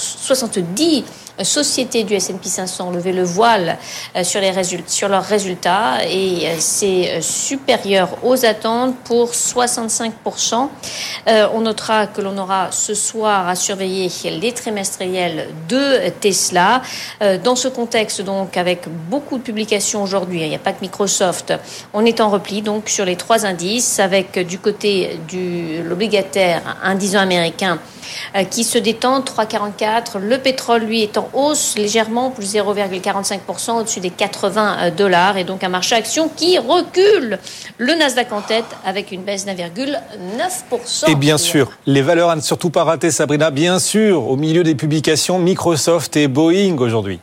sociétés du S&P 500 ont levé le voile sur leurs résultats et c'est supérieur aux attentes pour 65%. On notera que l'on aura ce soir à surveiller les trimestriels de Tesla. Dans ce contexte, donc, avec beaucoup de publications aujourd'hui, il n'y a pas que Microsoft, on est en repli donc sur les 3 indices avec du côté de l'obligataire, un 10 ans américain qui se détend, 3,44. Le pétrole, lui, est en hausse légèrement, plus 0,45% au-dessus des $80. Et donc un marché action qui recule. Le Nasdaq en tête avec une baisse d'1,9%. Et bien sûr, les valeurs à ne surtout pas rater, Sabrina. Bien sûr, au milieu des publications, Microsoft et Boeing aujourd'hui.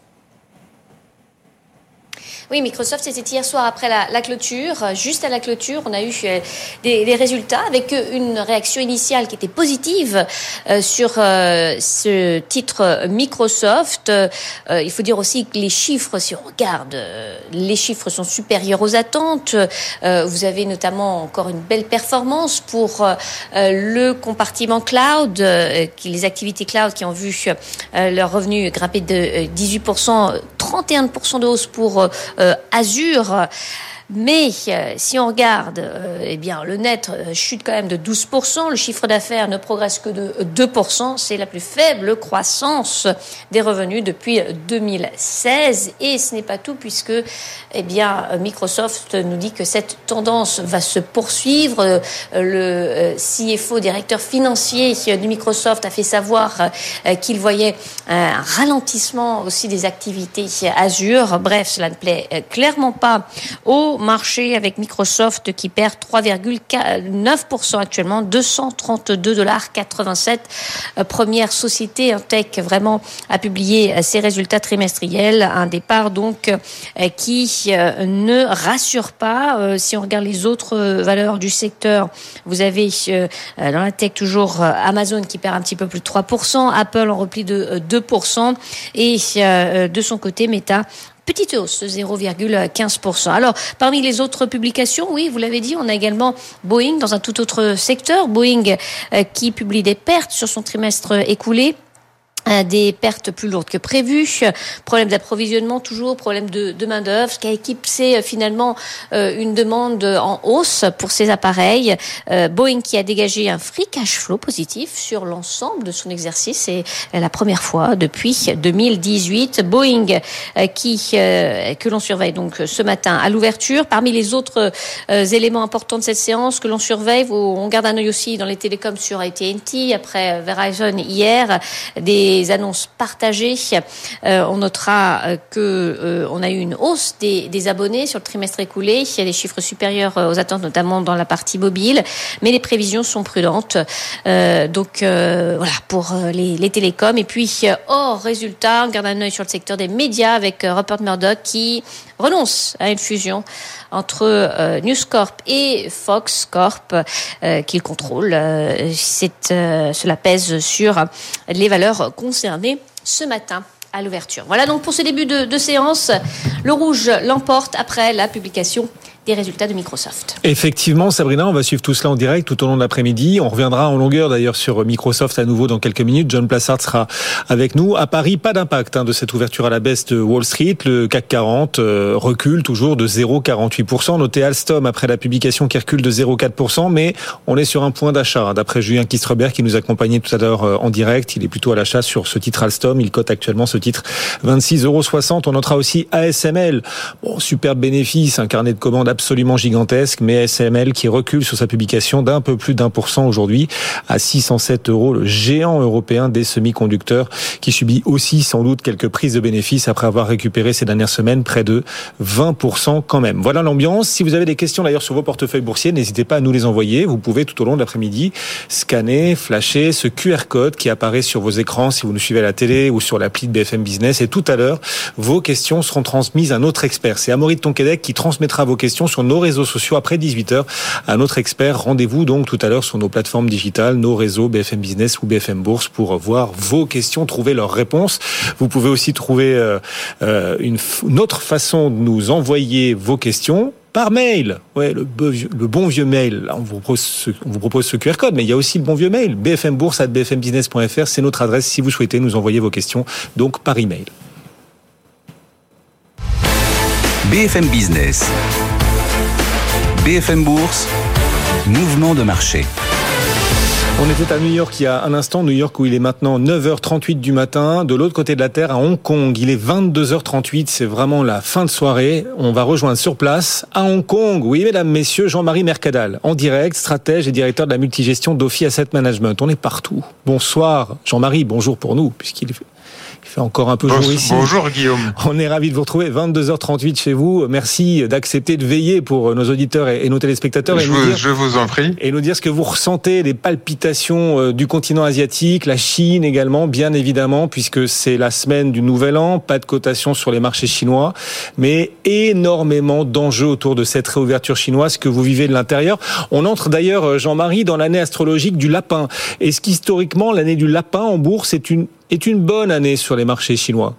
Oui, Microsoft, c'était hier soir après la clôture. Juste à la clôture, on a eu des résultats avec une réaction initiale qui était positive sur ce titre Microsoft. Il faut dire aussi que les chiffres, si on regarde, les chiffres sont supérieurs aux attentes. Vous avez notamment encore une belle performance pour le compartiment cloud, les activités cloud qui ont vu leurs revenus grimper de 18%, 31% de hausse pour Azure. Mais si on regarde, le net chute quand même de 12%, le chiffre d'affaires ne progresse que de 2%, c'est la plus faible croissance des revenus depuis 2016 et ce n'est pas tout puisque Microsoft nous dit que cette tendance va se poursuivre. Le CFO, directeur financier de Microsoft, a fait savoir qu'il voyait un ralentissement aussi des activités Azure. Bref, cela ne plaît clairement pas au marché avec Microsoft qui perd 3,9% actuellement, $232,87. Première société en tech vraiment à publier ses résultats trimestriels. Un départ donc qui ne rassure pas. Si on regarde les autres valeurs du secteur, vous avez dans la tech toujours Amazon qui perd un petit peu plus de 3%, Apple en repli de 2% et de son côté Meta, petite hausse de 0,15%. Alors, parmi les autres publications, oui, vous l'avez dit, on a également Boeing dans un tout autre secteur. Boeing qui publie des pertes sur son trimestre écoulé. des pertes plus lourdes que prévues, problème d'approvisionnement toujours, problème de main-d'œuvre, ce qui a éclipsé finalement une demande en hausse pour ces appareils. Boeing qui a dégagé un free cash flow positif sur l'ensemble de son exercice, c'est la première fois depuis 2018. Boeing que l'on surveille donc ce matin à l'ouverture. Parmi les autres éléments importants de cette séance que l'on surveille, on garde un œil aussi dans les télécoms sur AT&T après Verizon hier, des annonces partagées. On notera que on a eu une hausse des abonnés sur le trimestre écoulé. Il y a des chiffres supérieurs aux attentes, notamment dans la partie mobile, mais les prévisions sont prudentes. Donc voilà pour les télécoms. Et puis hors résultat, on garde un œil sur le secteur des médias avec Rupert Murdoch qui renonce à une fusion entre News Corp et Fox Corp qu'il contrôle. Cela pèse sur les valeurs concernées ce matin à l'ouverture. Voilà donc pour ce début de séance. Le rouge l'emporte après la publication des résultats de Microsoft. Effectivement, Sabrina, on va suivre tout cela en direct tout au long de l'après-midi. On reviendra en longueur d'ailleurs sur Microsoft à nouveau dans quelques minutes. John Plassard sera avec nous. À Paris, pas d'impact de cette ouverture à la baisse de Wall Street. Le CAC 40 recule toujours de 0,48%. Notez Alstom après la publication qui recule de 0,4%. Mais on est sur un point d'achat. D'après Julien Kistrebert qui nous accompagnait tout à l'heure en direct, il est plutôt à l'achat sur ce titre Alstom. Il cote actuellement ce titre 26,60 €. On notera aussi ASML. Bon, superbe bénéfice, un carnet de commandes absolument gigantesque, mais ASML qui recule sur sa publication d'un peu plus d'1% aujourd'hui à 607 €, le géant européen des semi-conducteurs qui subit aussi sans doute quelques prises de bénéfices après avoir récupéré ces dernières semaines près de 20% quand même. Voilà l'ambiance. Si vous avez des questions d'ailleurs sur vos portefeuilles boursiers, n'hésitez pas à nous les envoyer. Vous pouvez tout au long de l'après-midi scanner, flasher ce QR code qui apparaît sur vos écrans si vous nous suivez à la télé ou sur l'appli de BFM Business. Et tout à l'heure, vos questions seront transmises à notre expert. C'est Amaury de Tonquédec qui transmettra vos questions sur nos réseaux sociaux après 18h à notre expert. Rendez-vous donc tout à l'heure sur nos plateformes digitales, nos réseaux BFM Business ou BFM Bourse pour voir vos questions, trouver leurs réponses. Vous pouvez aussi trouver une autre façon de nous envoyer vos questions. Par mail, ouais, le bon vieux mail. Là, on vous propose ce QR code, mais il y a aussi le bon vieux mail. bfmbourse@bfmbusiness.fr, c'est notre adresse si vous souhaitez nous envoyer vos questions, donc par email. BFM Business, BFM Bourse, mouvement de marché. On était à New York il y a un instant, New York où il est maintenant 9h38 du matin. De l'autre côté de la Terre, à Hong Kong, il est 22h38. C'est vraiment la fin de soirée. On va rejoindre sur place, à Hong Kong. Oui, mesdames, messieurs, Jean-Marie Mercadal, en direct, stratège et directeur de la multigestion d'Ophi Asset Management. On est partout. Bonsoir, Jean-Marie. Bonjour pour nous, puisqu'il fait encore un peu jour ici. Bonjour Guillaume. On est ravis de vous retrouver, 22h38 chez vous. Merci d'accepter de veiller pour nos auditeurs et nos téléspectateurs. Je vous en prie. Et nous dire ce que vous ressentez, les palpitations du continent asiatique, la Chine également, bien évidemment, puisque c'est la semaine du Nouvel An, pas de cotation sur les marchés chinois, mais énormément d'enjeux autour de cette réouverture chinoise que vous vivez de l'intérieur. On entre d'ailleurs, Jean-Marie, dans l'année astrologique du lapin. Est-ce qu'historiquement, l'année du lapin en bourse est une bonne année sur les marchés chinois?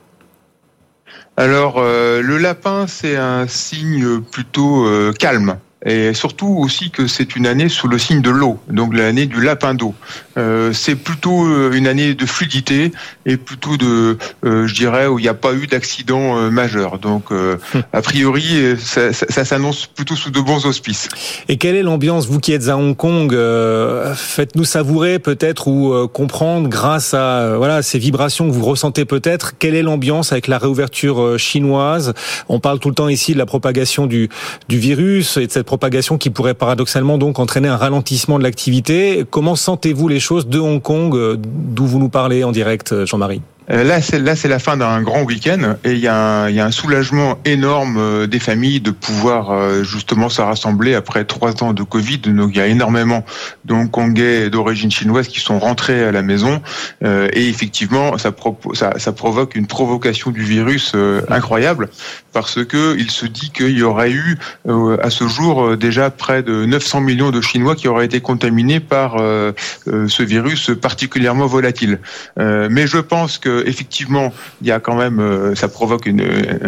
Alors, le lapin, c'est un signe plutôt calme. Et surtout aussi que c'est une année sous le signe de l'eau, donc l'année du lapin d'eau. C'est plutôt une année de fluidité et plutôt je dirais, où il n'y a pas eu d'accident majeur. Donc, a priori, ça s'annonce plutôt sous de bons auspices. Et quelle est l'ambiance, vous qui êtes à Hong Kong? Faites-nous savourer peut-être ou comprendre grâce à ces vibrations que vous ressentez peut-être. Quelle est l'ambiance avec la réouverture chinoise? On parle tout le temps ici de la propagation du virus et de cette propagation qui pourrait paradoxalement donc entraîner un ralentissement de l'activité. Comment sentez-vous les choses de Hong Kong, d'où vous nous parlez en direct, Jean-Marie? Là, c'est la fin d'un grand week-end et il y a un soulagement énorme des familles de pouvoir justement se rassembler après 3 ans de Covid. Donc, il y a énormément de Hongkongais d'origine chinoise qui sont rentrés à la maison et effectivement, ça provoque une provocation du virus incroyable parce que il se dit qu'il y aurait eu à ce jour déjà près de 900 millions de Chinois qui auraient été contaminés par ce virus particulièrement volatile. Mais je pense que effectivement, il y a quand même, ça provoque une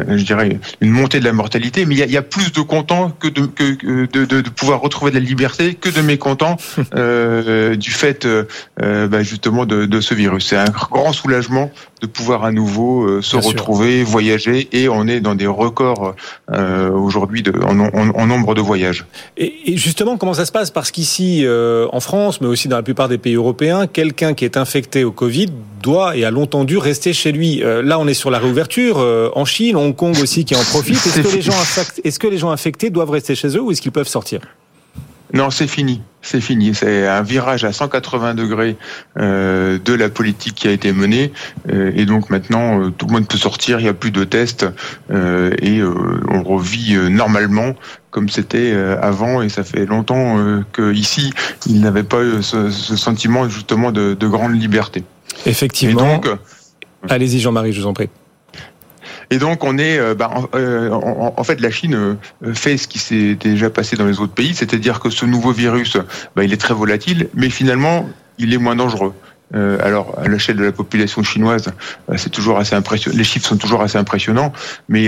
montée de la mortalité, mais il y a plus de contents que de pouvoir retrouver de la liberté que de mécontents du fait justement de ce virus. C'est un grand soulagement de pouvoir à nouveau se retrouver, voyager, et on est dans des records aujourd'hui en nombre de voyages. Et justement, comment ça se passe ? Parce qu'ici, en France, mais aussi dans la plupart des pays européens, quelqu'un qui est infecté au Covid doit et a longtemps dû rester chez lui. Là, on est sur la réouverture. En Chine, Hong Kong aussi qui en profite. Est-ce que les gens infectés doivent rester chez eux ou est-ce qu'ils peuvent sortir ? Non, c'est fini. C'est un virage à 180 degrés de la politique qui a été menée. Et donc maintenant, tout le monde peut sortir, il n'y a plus de tests. Et on revit normalement comme c'était avant. Et ça fait longtemps qu'ici, il n'avait pas eu ce sentiment justement de grande liberté. Effectivement. Et donc, allez-y Jean-Marie, je vous en prie. Et donc on est, en fait, la Chine fait ce qui s'est déjà passé dans les autres pays, c'est-à-dire que ce nouveau virus, il est très volatile, mais finalement, il est moins dangereux. Alors, à l'échelle de la population chinoise, c'est toujours assez impressionnant. Les chiffres sont toujours assez impressionnants, mais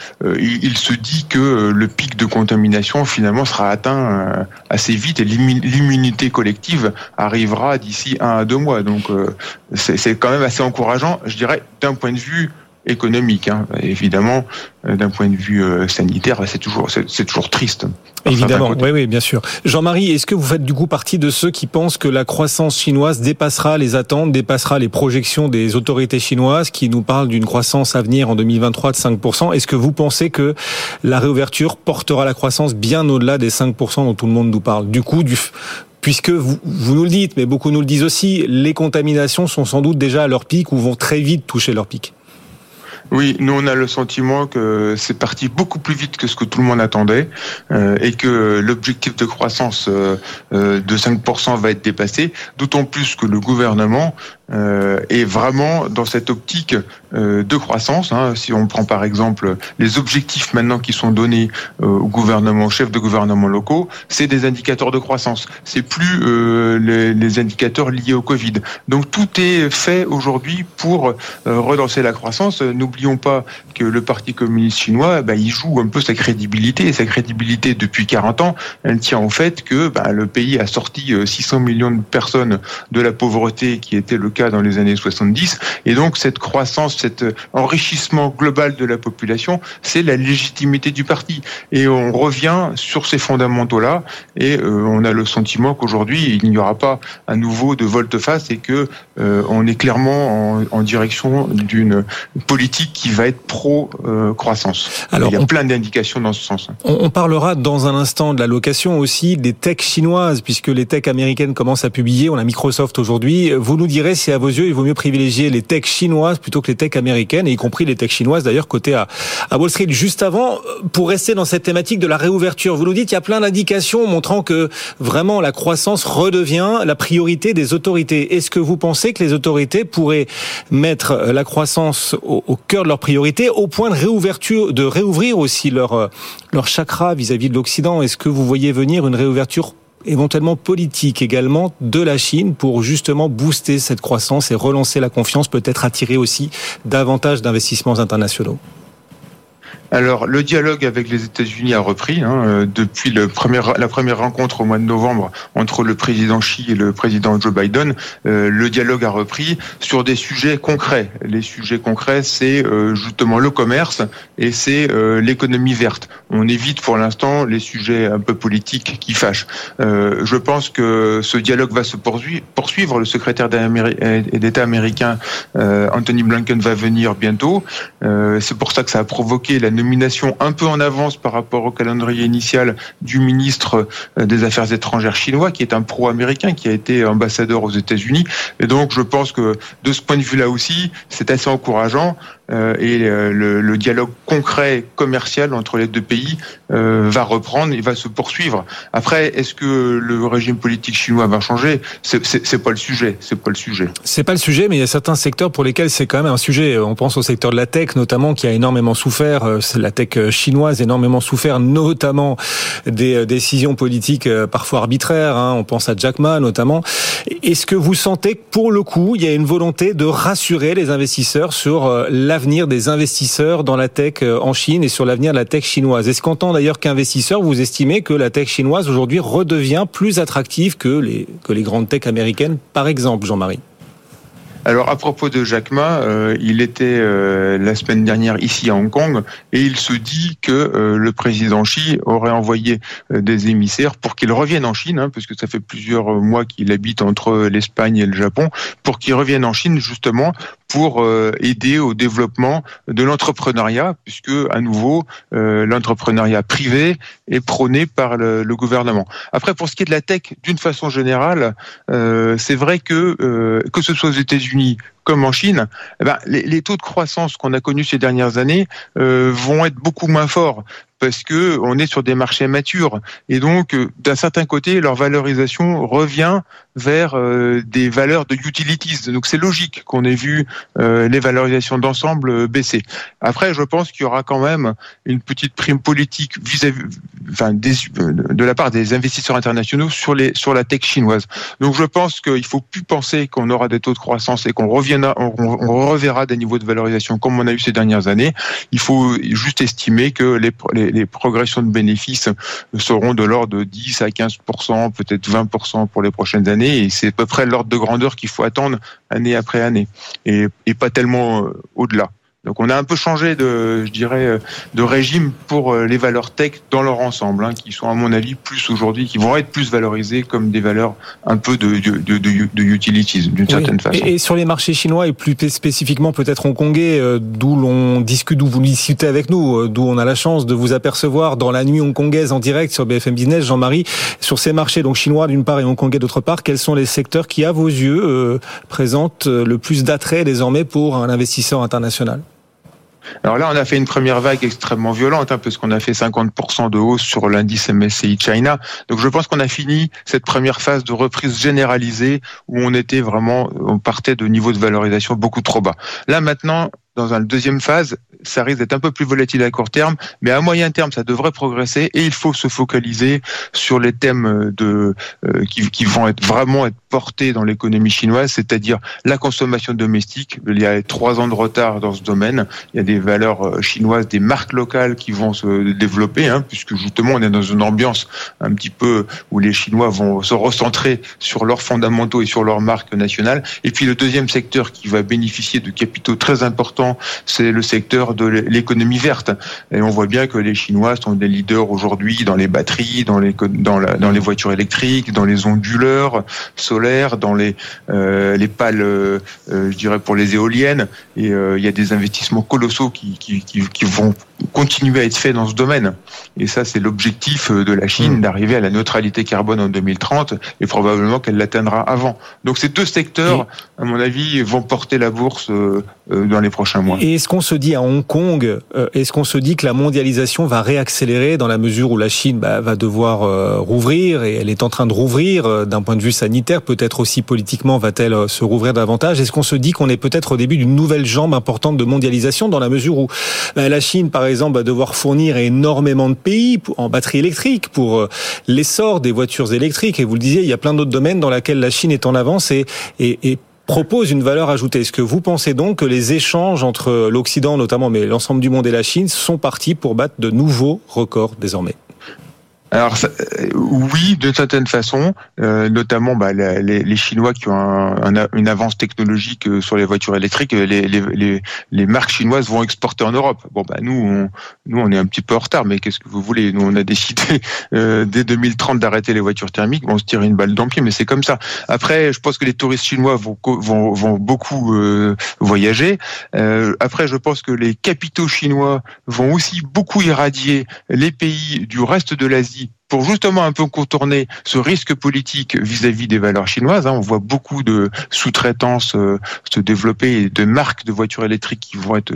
il se dit que le pic de contamination finalement sera atteint assez vite et l'immunité collective arrivera d'ici 1 à 2 mois. Donc, c'est quand même assez encourageant, je dirais, d'un point de vue économique, évidemment, d'un point de vue sanitaire, c'est toujours triste. Évidemment, oui, bien sûr. Jean-Marie, est-ce que vous faites du coup partie de ceux qui pensent que la croissance chinoise dépassera les attentes, dépassera les projections des autorités chinoises qui nous parlent d'une croissance à venir en 2023 de 5%? Est-ce que vous pensez que la réouverture portera la croissance bien au-delà des 5% dont tout le monde nous parle? Du coup, puisque vous nous le dites, mais beaucoup nous le disent aussi, les contaminations sont sans doute déjà à leur pic ou vont très vite toucher leur pic. Oui, nous on a le sentiment que c'est parti beaucoup plus vite que ce que tout le monde attendait et que l'objectif de croissance de 5% va être dépassé, d'autant plus que le gouvernement est vraiment dans cette optique de croissance. Si on prend par exemple les objectifs maintenant qui sont donnés au gouvernement, aux chefs de gouvernement locaux, c'est des indicateurs de croissance. C'est plus les indicateurs liés au Covid. Donc tout est fait aujourd'hui pour relancer la croissance. N'oublions pas que le Parti communiste chinois, il joue un peu sa crédibilité. Et sa crédibilité depuis 40 ans, elle tient au fait que le pays a sorti 600 millions de personnes de la pauvreté qui était le cas dans les années 70. Et donc cette croissance, cet enrichissement global de la population, c'est la légitimité du parti. Et on revient sur ces fondamentaux-là et on a le sentiment qu'aujourd'hui, il n'y aura pas à nouveau de volte-face et que on est clairement en direction d'une politique qui va être pro-croissance. Alors, il y a plein d'indications dans ce sens. On parlera dans un instant de la location aussi des techs chinoises, puisque les techs américaines commencent à publier. On a Microsoft aujourd'hui. Vous nous direz si à vos yeux, il vaut mieux privilégier les techs chinoises plutôt que les techs américaines, et y compris les techs chinoises d'ailleurs cotées à Wall Street. Juste avant, pour rester dans cette thématique de la réouverture, vous nous dites qu'il y a plein d'indications montrant que vraiment la croissance redevient la priorité des autorités. Est-ce que vous pensez que les autorités pourraient mettre la croissance au cœur de leur priorité, au point de réouvrir aussi leur chakra vis-à-vis de l'Occident? Est-ce que vous voyez venir une réouverture éventuellement politique également de la Chine pour justement booster cette croissance et relancer la confiance, peut-être attirer aussi davantage d'investissements internationaux? Alors, le dialogue avec les États-Unis a repris depuis la première rencontre au mois de novembre entre le président Xi et le président Joe Biden. Le dialogue a repris sur des sujets concrets. Les sujets concrets, c'est justement le commerce et c'est l'économie verte. On évite pour l'instant les sujets un peu politiques qui fâchent. Je pense que ce dialogue va se poursuivre. Le secrétaire d'État américain Anthony Blinken va venir bientôt. C'est pour ça que ça a provoqué la nomination un peu en avance par rapport au calendrier initial du ministre des Affaires étrangères chinois, qui est un pro-américain, qui a été ambassadeur aux États-Unis. Et donc, je pense que de ce point de vue-là aussi, c'est assez encourageant. et le dialogue concret commercial entre les deux pays va reprendre et va se poursuivre. Après, est-ce que le régime politique chinois va changer ? C'est pas le sujet. C'est pas le sujet, mais il y a certains secteurs pour lesquels c'est quand même un sujet. On pense au secteur de la tech notamment, qui a énormément souffert. La tech chinoise a énormément souffert, notamment des décisions politiques parfois arbitraires. On pense à Jack Ma notamment. Est-ce que vous sentez que pour le coup, il y a une volonté de rassurer les investisseurs sur l'avenir des investisseurs dans la tech en Chine et sur l'avenir de la tech chinoise ? Est-ce qu'en tant d'ailleurs qu'investisseur, vous estimez que la tech chinoise aujourd'hui redevient plus attractive que les grandes tech américaines, par exemple, Jean-Marie ? Alors, à propos de Jack Ma, il était la semaine dernière ici à Hong Kong et il se dit que le président Xi aurait envoyé des émissaires pour qu'il revienne en Chine, parce que ça fait plusieurs mois qu'il habite entre l'Espagne et le Japon, pour qu'il revienne en Chine justement pour aider au développement de l'entrepreneuriat, puisque à nouveau l'entrepreneuriat privé est prôné par le gouvernement. Après, pour ce qui est de la tech, d'une façon générale, c'est vrai que ce soit aux États-Unis comme en Chine, les taux de croissance qu'on a connus ces dernières années vont être beaucoup moins forts, parce que on est sur des marchés matures et donc d'un certain côté leur valorisation revient vers des valeurs de utilities. Donc c'est logique qu'on ait vu les valorisations d'ensemble baisser. Après, je pense qu'il y aura quand même une petite prime politique de la part des investisseurs internationaux sur la tech chinoise. Donc je pense qu'il faut plus penser qu'on aura des taux de croissance et qu'on reverra des niveaux de valorisation comme on a eu ces dernières années. Il faut juste estimer que les progressions de bénéfices seront de l'ordre de 10 à 15%, peut-être 20% pour les prochaines années, et c'est à peu près l'ordre de grandeur qu'il faut attendre année après année, et pas tellement au-delà. Donc on a un peu changé de régime pour les valeurs tech dans leur ensemble, qui sont à mon avis plus aujourd'hui, qui vont être plus valorisées comme des valeurs un peu de utilities d'une certaine façon. Et sur les marchés chinois et plus spécifiquement peut-être hongkongais, d'où vous discutez avec nous, d'où on a la chance de vous apercevoir dans la nuit hongkongaise en direct sur BFM Business, Jean-Marie, sur ces marchés donc chinois d'une part et hongkongais d'autre part, quels sont les secteurs qui à vos yeux présentent le plus d'attrait désormais pour un investisseur international ? Alors là, on a fait une première vague extrêmement violente, parce qu'on a fait 50% de hausse sur l'indice MSCI China. Donc je pense qu'on a fini cette première phase de reprise généralisée où on partait de niveaux de valorisation beaucoup trop bas. Là maintenant, dans une deuxième phase, ça risque d'être un peu plus volatile à court terme, mais à moyen terme, ça devrait progresser et il faut se focaliser sur les thèmes qui vont vraiment être portés dans l'économie chinoise, c'est-à-dire la consommation domestique. Il y a 3 ans de retard dans ce domaine. Il y a des valeurs chinoises, des marques locales qui vont se développer, puisque justement on est dans une ambiance un petit peu où les Chinois vont se recentrer sur leurs fondamentaux et sur leurs marques nationales. Et puis le deuxième secteur qui va bénéficier de capitaux très importants, c'est le secteur de l'économie verte. Et on voit bien que les Chinois sont des leaders aujourd'hui dans les batteries, dans les voitures électriques, dans les onduleurs solaires, dans les pales, pour les éoliennes. Et il y a des investissements colossaux qui vont continuer à être faits dans ce domaine. Et ça, c'est l'objectif de la Chine, d'arriver à la neutralité carbone en 2030, et probablement qu'elle l'atteindra avant. Donc ces deux secteurs, à mon avis, vont porter la bourse dans les prochains mois. Et est-ce qu'on se dit à Hong Kong, est-ce qu'on se dit que la mondialisation va réaccélérer dans la mesure où la Chine va devoir rouvrir, et elle est en train de rouvrir d'un point de vue sanitaire, peut-être aussi politiquement va-t-elle se rouvrir davantage? Est-ce qu'on se dit qu'on est peut-être au début d'une nouvelle jambe importante de mondialisation dans la mesure où la Chine, par exemple, va devoir fournir énormément de pays en batterie électrique pour l'essor des voitures électriques, et vous le disiez, il y a plein d'autres domaines dans lesquels la Chine est en avance et propose une valeur ajoutée. Est-ce que vous pensez donc que les échanges entre l'Occident notamment, mais l'ensemble du monde et la Chine, sont partis pour battre de nouveaux records désormais? Alors oui, d'une certaine façon, notamment les Chinois qui ont une avance technologique sur les voitures électriques, les marques chinoises vont exporter en Europe. Nous on est un petit peu en retard, mais qu'est-ce que vous voulez? Nous on a décidé dès 2030 d'arrêter les voitures thermiques. On se tire une balle dans le pied, mais c'est comme ça. Après, je pense que les touristes chinois vont beaucoup voyager. Après, je pense que les capitaux chinois vont aussi beaucoup irradier les pays du reste de l'Asie pour justement un peu contourner ce risque politique vis-à-vis des valeurs chinoises. On voit beaucoup de sous-traitance se développer et de marques de voitures électriques qui vont être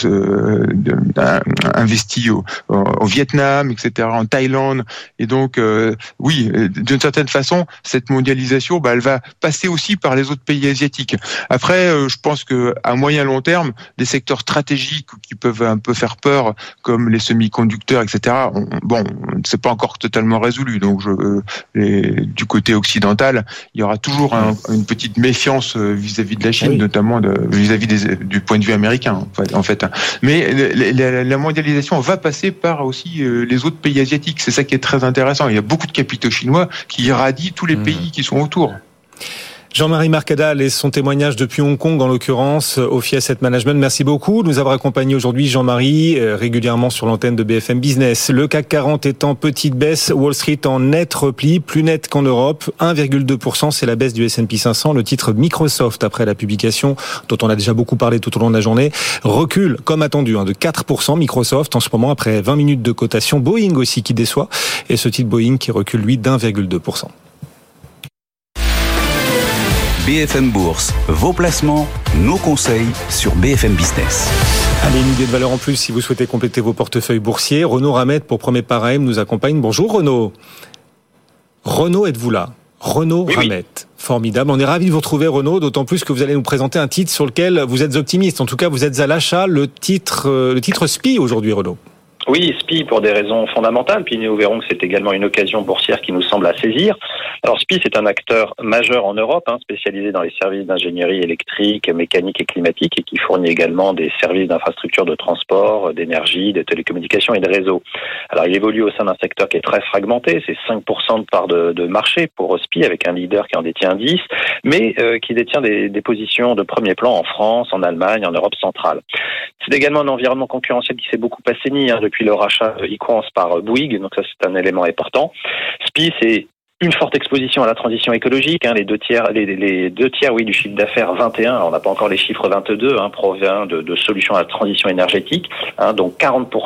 investies au Vietnam, etc., en Thaïlande. Et donc, oui, d'une certaine façon, cette mondialisation, elle va passer aussi par les autres pays asiatiques. Après, je pense que à moyen long terme, des secteurs stratégiques qui peuvent un peu faire peur, comme les semi-conducteurs, etc. C'est pas encore totalement résolu. Donc, du côté occidental, il y aura toujours une petite méfiance vis-à-vis de la Chine, notamment vis-à-vis du point de vue américain, en fait. Mais la mondialisation va passer par aussi les autres pays asiatiques. C'est ça qui est très intéressant. Il y a beaucoup de capitaux chinois qui irradient tous les pays qui sont autour. Jean-Marie Marcadal et son témoignage depuis Hong Kong, en l'occurrence, Ophi Asset Management. Merci beaucoup de nous avoir accompagnés aujourd'hui, Jean-Marie, régulièrement sur l'antenne de BFM Business. Le CAC 40 est en petite baisse, Wall Street en net repli, plus net qu'en Europe. 1,2%, c'est la baisse du S&P 500. Le titre Microsoft, après la publication, dont on a déjà beaucoup parlé tout au long de la journée, recule, comme attendu, de 4%. Microsoft, en ce moment, après 20 minutes de cotation. Boeing aussi qui déçoit. Et ce titre Boeing qui recule, lui, d'1,2%. BFM Bourse, vos placements, nos conseils sur BFM Business. Allez, une idée de valeur en plus si vous souhaitez compléter vos portefeuilles boursiers. Renaud Ramette pour Premier Paraim nous accompagne. Bonjour Renaud. Renaud, êtes-vous là? Renaud Ramette. Formidable. On est ravis de vous retrouver Renaud, d'autant plus que vous allez nous présenter un titre sur lequel vous êtes optimiste. En tout cas, vous êtes à l'achat. Le titre SPI aujourd'hui, Renaud. Oui, SPI pour des raisons fondamentales, puis nous verrons que c'est également une occasion boursière qui nous semble à saisir. Alors SPI, c'est un acteur majeur en Europe, spécialisé dans les services d'ingénierie électrique, mécanique et climatique, et qui fournit également des services d'infrastructure de transport, d'énergie, de télécommunications et de réseaux. Alors il évolue au sein d'un secteur qui est très fragmenté, c'est 5% de part de marché pour SPI, avec un leader qui en détient 10, mais qui détient des positions de premier plan en France, en Allemagne, en Europe centrale. C'est également un environnement concurrentiel qui s'est beaucoup assaini depuis le rachat Equans par Bouygues, donc ça c'est un élément important. SPI, c'est une forte exposition à la transition écologique, les deux tiers du chiffre d'affaires 21, alors on n'a pas encore les chiffres 22, provient de solutions à la transition énergétique, donc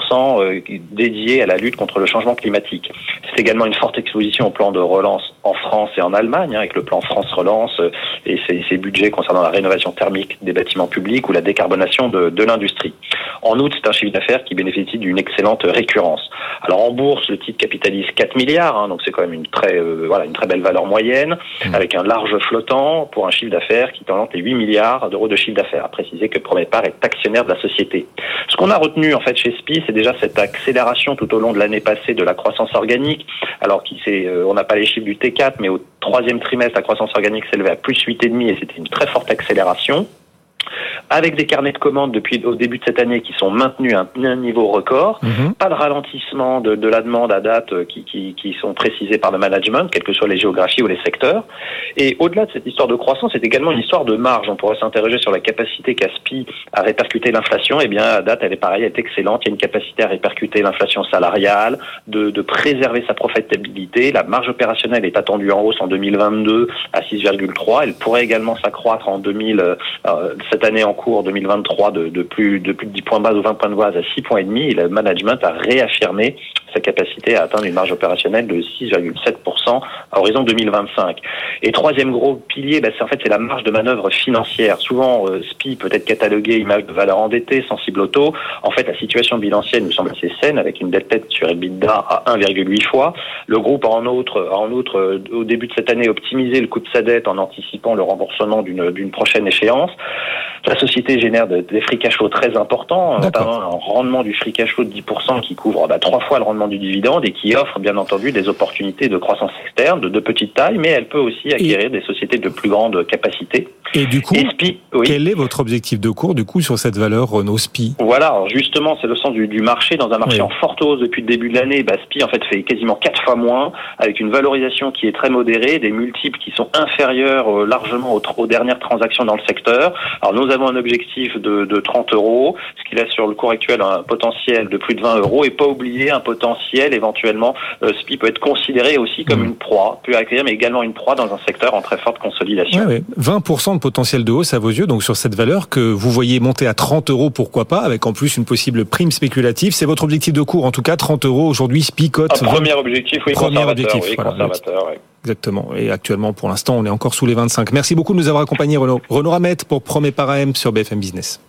40% dédiés à la lutte contre le changement climatique. C'est également une forte exposition au plan de relance en France et en Allemagne, avec le plan France Relance et ses budgets concernant la rénovation thermique des bâtiments publics ou la décarbonation de l'industrie. En outre, c'est un chiffre d'affaires qui bénéficie d'une excellente récurrence. Alors en bourse, le titre capitalise 4 milliards, donc c'est quand même une très belle valeur moyenne, avec un large flottant pour un chiffre d'affaires qui tend les 8 milliards d'euros de chiffre d'affaires. À préciser que Premier Part est actionnaire de la société. Ce qu'on a retenu en fait chez SPI, c'est déjà cette accélération tout au long de l'année passée de la croissance organique, alors on n'a pas les chiffres du T4, mais au troisième trimestre, la croissance organique s'élevait à plus 8,5 et c'était une très forte accélération. Avec des carnets de commandes depuis au début de cette année qui sont maintenus à un niveau record, pas de ralentissement de la demande à date qui sont précisés par le management, quelles que soient les géographies ou les secteurs. Et au-delà de cette histoire de croissance, c'est également une histoire de marge. On pourrait s'interroger sur la capacité qu'a SPI à répercuter l'inflation. Eh bien, à date, elle est pareille, elle est excellente. Il y a une capacité à répercuter l'inflation salariale, de préserver sa profitabilité. La marge opérationnelle est attendue en hausse en 2022 à 6,3. Elle pourrait également s'accroître en cette année en cours 2023 de plus de 10 points de base ou 20 points de base à 6,5 points. Et le management a réaffirmé sa capacité à atteindre une marge opérationnelle de 6,7% à horizon 2025. Et troisième gros pilier, c'est la marge de manœuvre financière. Souvent, SPI peut être catalogué image de valeur endettée, sensible au taux. En fait, la situation bilancielle nous semble assez saine, avec une dette sur EBITDA à 1,8 fois. Le groupe a en outre, au début de cette année, optimisé le coût de sa dette en anticipant le remboursement d'une prochaine échéance. La société génère des free cash flow très importants, notamment un rendement du free cash flow de 10% qui couvre 3 fois le rendement du dividende et qui offre bien entendu des opportunités de croissance externe de petite taille, mais elle peut aussi acquérir des sociétés de plus grande capacité. Et du coup, SPI, quel est votre objectif de cours sur cette valeur Renault SPI? Voilà, alors justement, c'est le sens du marché. Dans un marché en forte hausse depuis le début de l'année, SPI en fait fait quasiment 4 fois moins, avec une valorisation qui est très modérée, des multiples qui sont inférieurs largement aux dernières transactions dans le secteur. Alors nous avons un objectif de 30 €, ce qu'il a sur le cours actuel un potentiel de plus de 20 €, et pas oublier un potentiel éventuellement, SPI peut être considéré aussi comme une proie, plus acquérir, mais également une proie dans un secteur en très forte consolidation. Ouais. 20% de potentiel de hausse à vos yeux, donc sur cette valeur que vous voyez monter à 30 €, pourquoi pas, avec en plus une possible prime spéculative. C'est votre objectif de cours, en tout cas 30 € aujourd'hui, SPI cote. Premier objectif, oui, conservateur. Oui. Exactement. Et actuellement, pour l'instant, on est encore sous les 25. Merci beaucoup de nous avoir accompagnés, Renaud. Renaud Ramette pour Promet par AM sur BFM Business.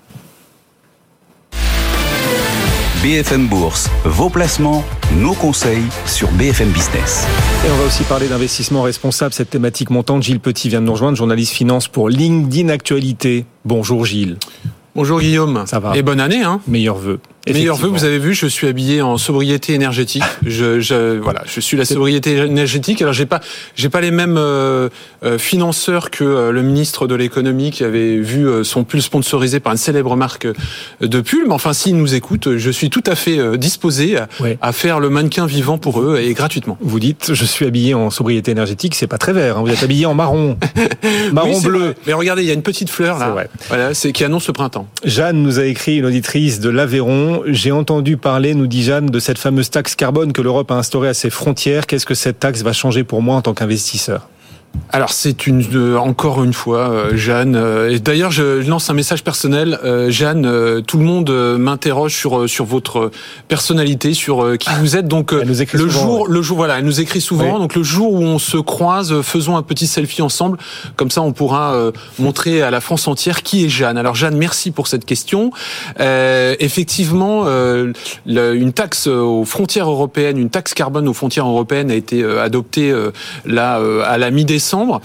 BFM Bourse, vos placements, nos conseils sur BFM Business. Et on va aussi parler d'investissement responsable, cette thématique montante. Gilles Petit vient de nous rejoindre, journaliste finance pour LinkedIn Actualité. Bonjour Gilles. Bonjour Guillaume. Ça va. Et bonne année, hein. Meilleurs vœux. Meilleurs vœux, vous avez vu, je suis habillé en sobriété énergétique. Voilà, je suis la sobriété énergétique. Alors j'ai pas les mêmes financeurs que le ministre de l'économie qui avait vu son pull sponsorisé par une célèbre marque de pull. Mais enfin, s'ils nous écoutent, je suis tout à fait disposé à faire le mannequin vivant pour eux et gratuitement. Vous dites, je suis habillé en sobriété énergétique, c'est pas très vert. Hein. Vous êtes habillé en marron, oui, bleu. Vrai. Mais regardez, il y a une petite fleur là. Voilà, c'est qui annonce le printemps. Jeanne nous a écrit, une auditrice de l'Aveyron. J'ai entendu parler, nous dit Jeanne, de cette fameuse taxe carbone que l'Europe a instaurée à ses frontières. Qu'est-ce que cette taxe va changer pour moi en tant qu'investisseur ? Alors c'est encore une fois, Jeanne. Et d'ailleurs, je lance un message personnel, Jeanne. Tout le monde m'interroge sur votre personnalité, sur qui vous êtes. Donc elle nous écrit souvent, voilà, elle nous écrit souvent. Oui. Donc le jour où on se croise, faisons un petit selfie ensemble. Comme ça, on pourra montrer à la France entière qui est Jeanne. Alors Jeanne, merci pour cette question. Effectivement, une taxe aux frontières européennes, une taxe carbone aux frontières européennes a été adoptée à la mi-décembre.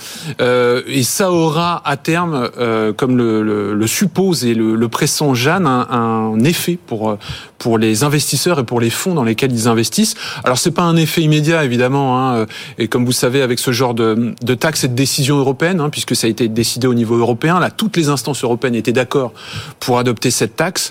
Et ça aura à terme, comme le suppose et le pressent Jeanne, un effet pour les investisseurs et pour les fonds dans lesquels ils investissent. Alors c'est pas un effet immédiat évidemment, hein, et comme vous savez avec ce genre de taxes et de décisions européennes, hein, puisque ça a été décidé au niveau européen, là toutes les instances européennes étaient d'accord pour adopter cette taxe.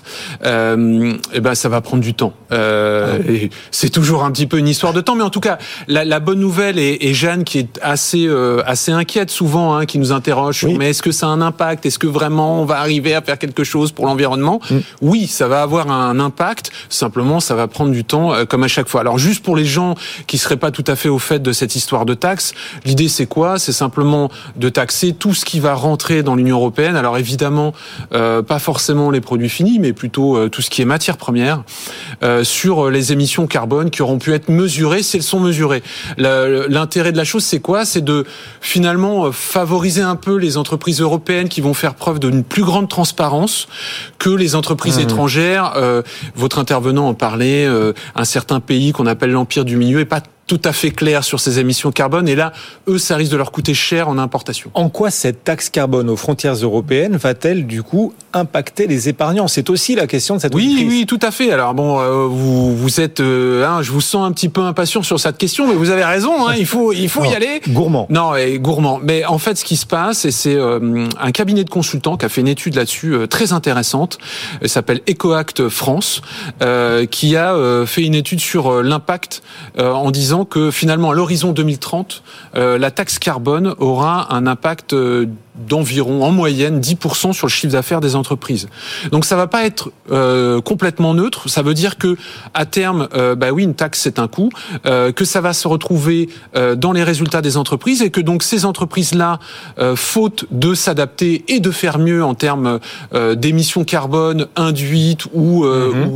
Et ben ça va prendre du temps. Et c'est toujours un petit peu une histoire de temps, mais en tout cas la bonne nouvelle et Jeanne qui est assez inquiète souvent, hein, qui nous interroge sur mais est-ce que ça a un impact ? Est-ce que vraiment on va arriver à faire quelque chose pour l'environnement ? Oui, ça va avoir un impact. Simplement, ça va prendre du temps, comme à chaque fois. Alors, juste pour les gens qui seraient pas tout à fait au fait de cette histoire de taxe, l'idée c'est quoi ? C'est simplement de taxer tout ce qui va rentrer dans l'Union européenne. Alors évidemment, pas forcément les produits finis, mais plutôt tout ce qui est matière première, sur les émissions carbone qui auront pu être mesurées, si elles sont mesurées. L'intérêt de la chose, c'est quoi ? C'est de finalement favoriser un peu les entreprises européennes qui vont faire preuve d'une plus grande transparence que les entreprises étrangères. Votre intervenant en parlait, un certain pays qu'on appelle l'Empire du Milieu est pas tout à fait clair sur ces émissions carbone, et là, eux, ça risque de leur coûter cher en importation. En quoi cette taxe carbone aux frontières européennes va-t-elle, du coup, impacter les épargnants ? C'est aussi la question de cette auditrice. Oui, tout à fait. Alors bon, vous êtes, je vous sens un petit peu impatient sur cette question, mais vous avez raison, hein, il faut y aller. Gourmand. Non, gourmand. Mais en fait, ce qui se passe, et c'est un cabinet de consultants qui a fait une étude là-dessus très intéressante, elle s'appelle EcoAct France, qui a fait une étude sur l'impact en disant que finalement à l'horizon 2030, la taxe carbone aura un impact d'environ en moyenne 10% sur le chiffre d'affaires des entreprises. Donc ça va pas être complètement neutre. Ça veut dire que à terme, oui, une taxe c'est un coût, que ça va se retrouver dans les résultats des entreprises et que donc ces entreprises-là, faute de s'adapter et de faire mieux en termes d'émissions carbone induites ou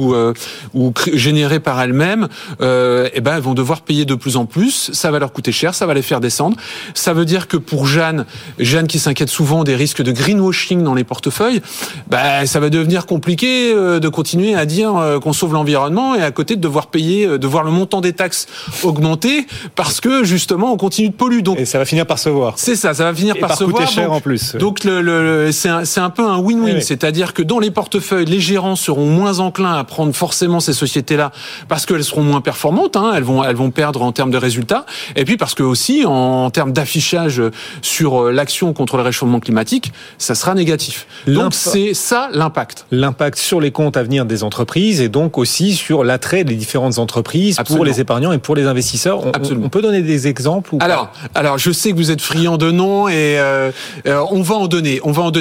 générées par elles-mêmes, elles vont devoir payer de plus en plus. Ça va leur coûter cher, ça va les faire descendre. Ça veut dire que pour Jeanne qui s'inquiète souvent des risques de greenwashing dans les portefeuilles, ça va devenir compliqué de continuer à dire qu'on sauve l'environnement et à côté de devoir payer, de voir le montant des taxes augmenter parce que justement on continue de polluer. Donc, et ça va finir par se voir. C'est ça va finir par se voir. Coûter cher en plus. Donc c'est un peu un win-win, c'est-à-dire que dans les portefeuilles, les gérants seront moins enclins à prendre forcément ces sociétés-là parce qu'elles seront moins performantes, hein, elles vont perdre en termes de résultats, et puis parce que aussi en termes d'affichage sur l'action contre le réchauffement réchauffement climatique, ça sera négatif. Donc c'est ça l'impact. L'impact sur les comptes à venir des entreprises et donc aussi sur l'attrait des différentes entreprises pour les épargnants et pour les investisseurs. On peut donner des exemples ou pas ? Alors, je sais que vous êtes friand de noms et on va en donner.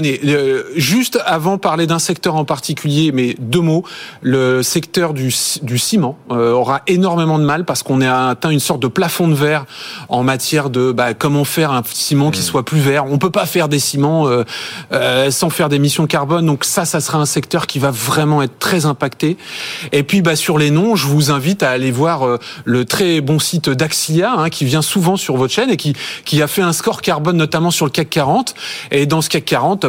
Juste avant de parler d'un secteur en particulier, mais 2 mots, le secteur du ciment aura énormément de mal parce qu'on a atteint une sorte de plafond de verre en matière de comment faire un ciment qui soit plus vert. On peut pas faire des ciments sans faire d'émissions carbone. Donc ça sera un secteur qui va vraiment être très impacté. Et puis sur les noms, je vous invite à aller voir le très bon site d'Axilia qui vient souvent sur votre chaîne et qui a fait un score carbone notamment sur le CAC 40. Et dans ce CAC 40,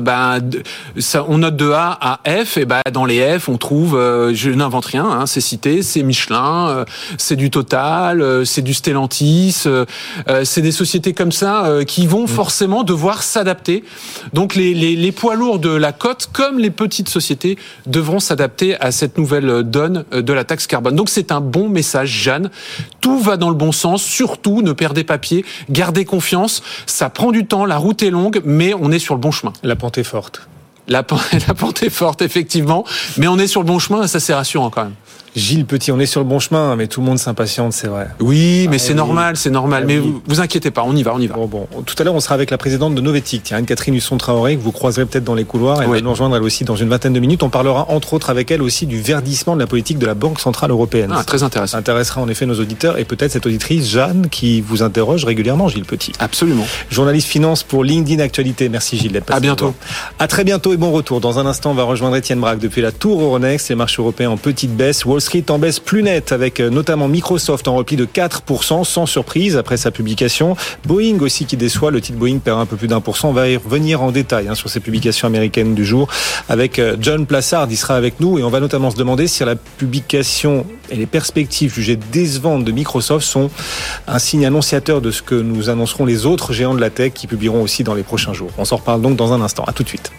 on note de A à F. Et dans les F, on trouve, je n'invente rien, c'est cité, c'est Michelin, c'est du Total, c'est du Stellantis, c'est des sociétés comme ça qui vont forcément devoir s'adapter. Donc les poids lourds de la cote, comme les petites sociétés, devront s'adapter à cette nouvelle donne de la taxe carbone. Donc c'est un bon message, Jeanne. Tout va dans le bon sens. Surtout, ne perdez pas pied, gardez confiance. Ça prend du temps, la route est longue, mais on est sur le bon chemin. La pente est forte. La pente est forte, effectivement, mais on est sur le bon chemin et ça c'est rassurant quand même. Gilles Petit, on est sur le bon chemin, mais tout le monde s'impatiente, c'est vrai. Oui, mais c'est normal. Mais vous inquiétez pas, on y va. Bon. Tout à l'heure, on sera avec la présidente de Novetic, Anne-Catherine Husson-Traoré, que vous croiserez peut-être dans les couloirs. Elle va nous rejoindre elle aussi dans une vingtaine de minutes. On parlera entre autres avec elle aussi du verdissement de la politique de la Banque Centrale Européenne. Très intéressant. Ça intéressera en effet nos auditeurs et peut-être cette auditrice, Jeanne, qui vous interroge régulièrement, Gilles Petit. Absolument. Journaliste finance pour LinkedIn Actualité. Merci Gilles d'être passé. À bientôt. À très bientôt et bon retour. Dans un instant, on va rejoindre Étienne Braque depuis la Tour Euronext. Les marchés européens en petite baisse. Wall Street en baisse plus nette avec notamment Microsoft en repli de 4%, sans surprise après sa publication. Boeing aussi qui déçoit. Le titre Boeing perd un peu plus d'1%. On va y revenir en détail sur ces publications américaines du jour avec John Plassard. Il sera avec nous et on va notamment se demander si la publication et les perspectives jugées décevantes de Microsoft sont un signe annonciateur de ce que nous annonceront les autres géants de la tech qui publieront aussi dans les prochains jours. On s'en reparle donc dans un instant. À tout de suite.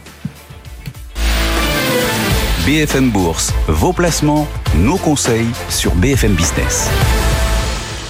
BFM Bourse, vos placements, nos conseils sur BFM Business.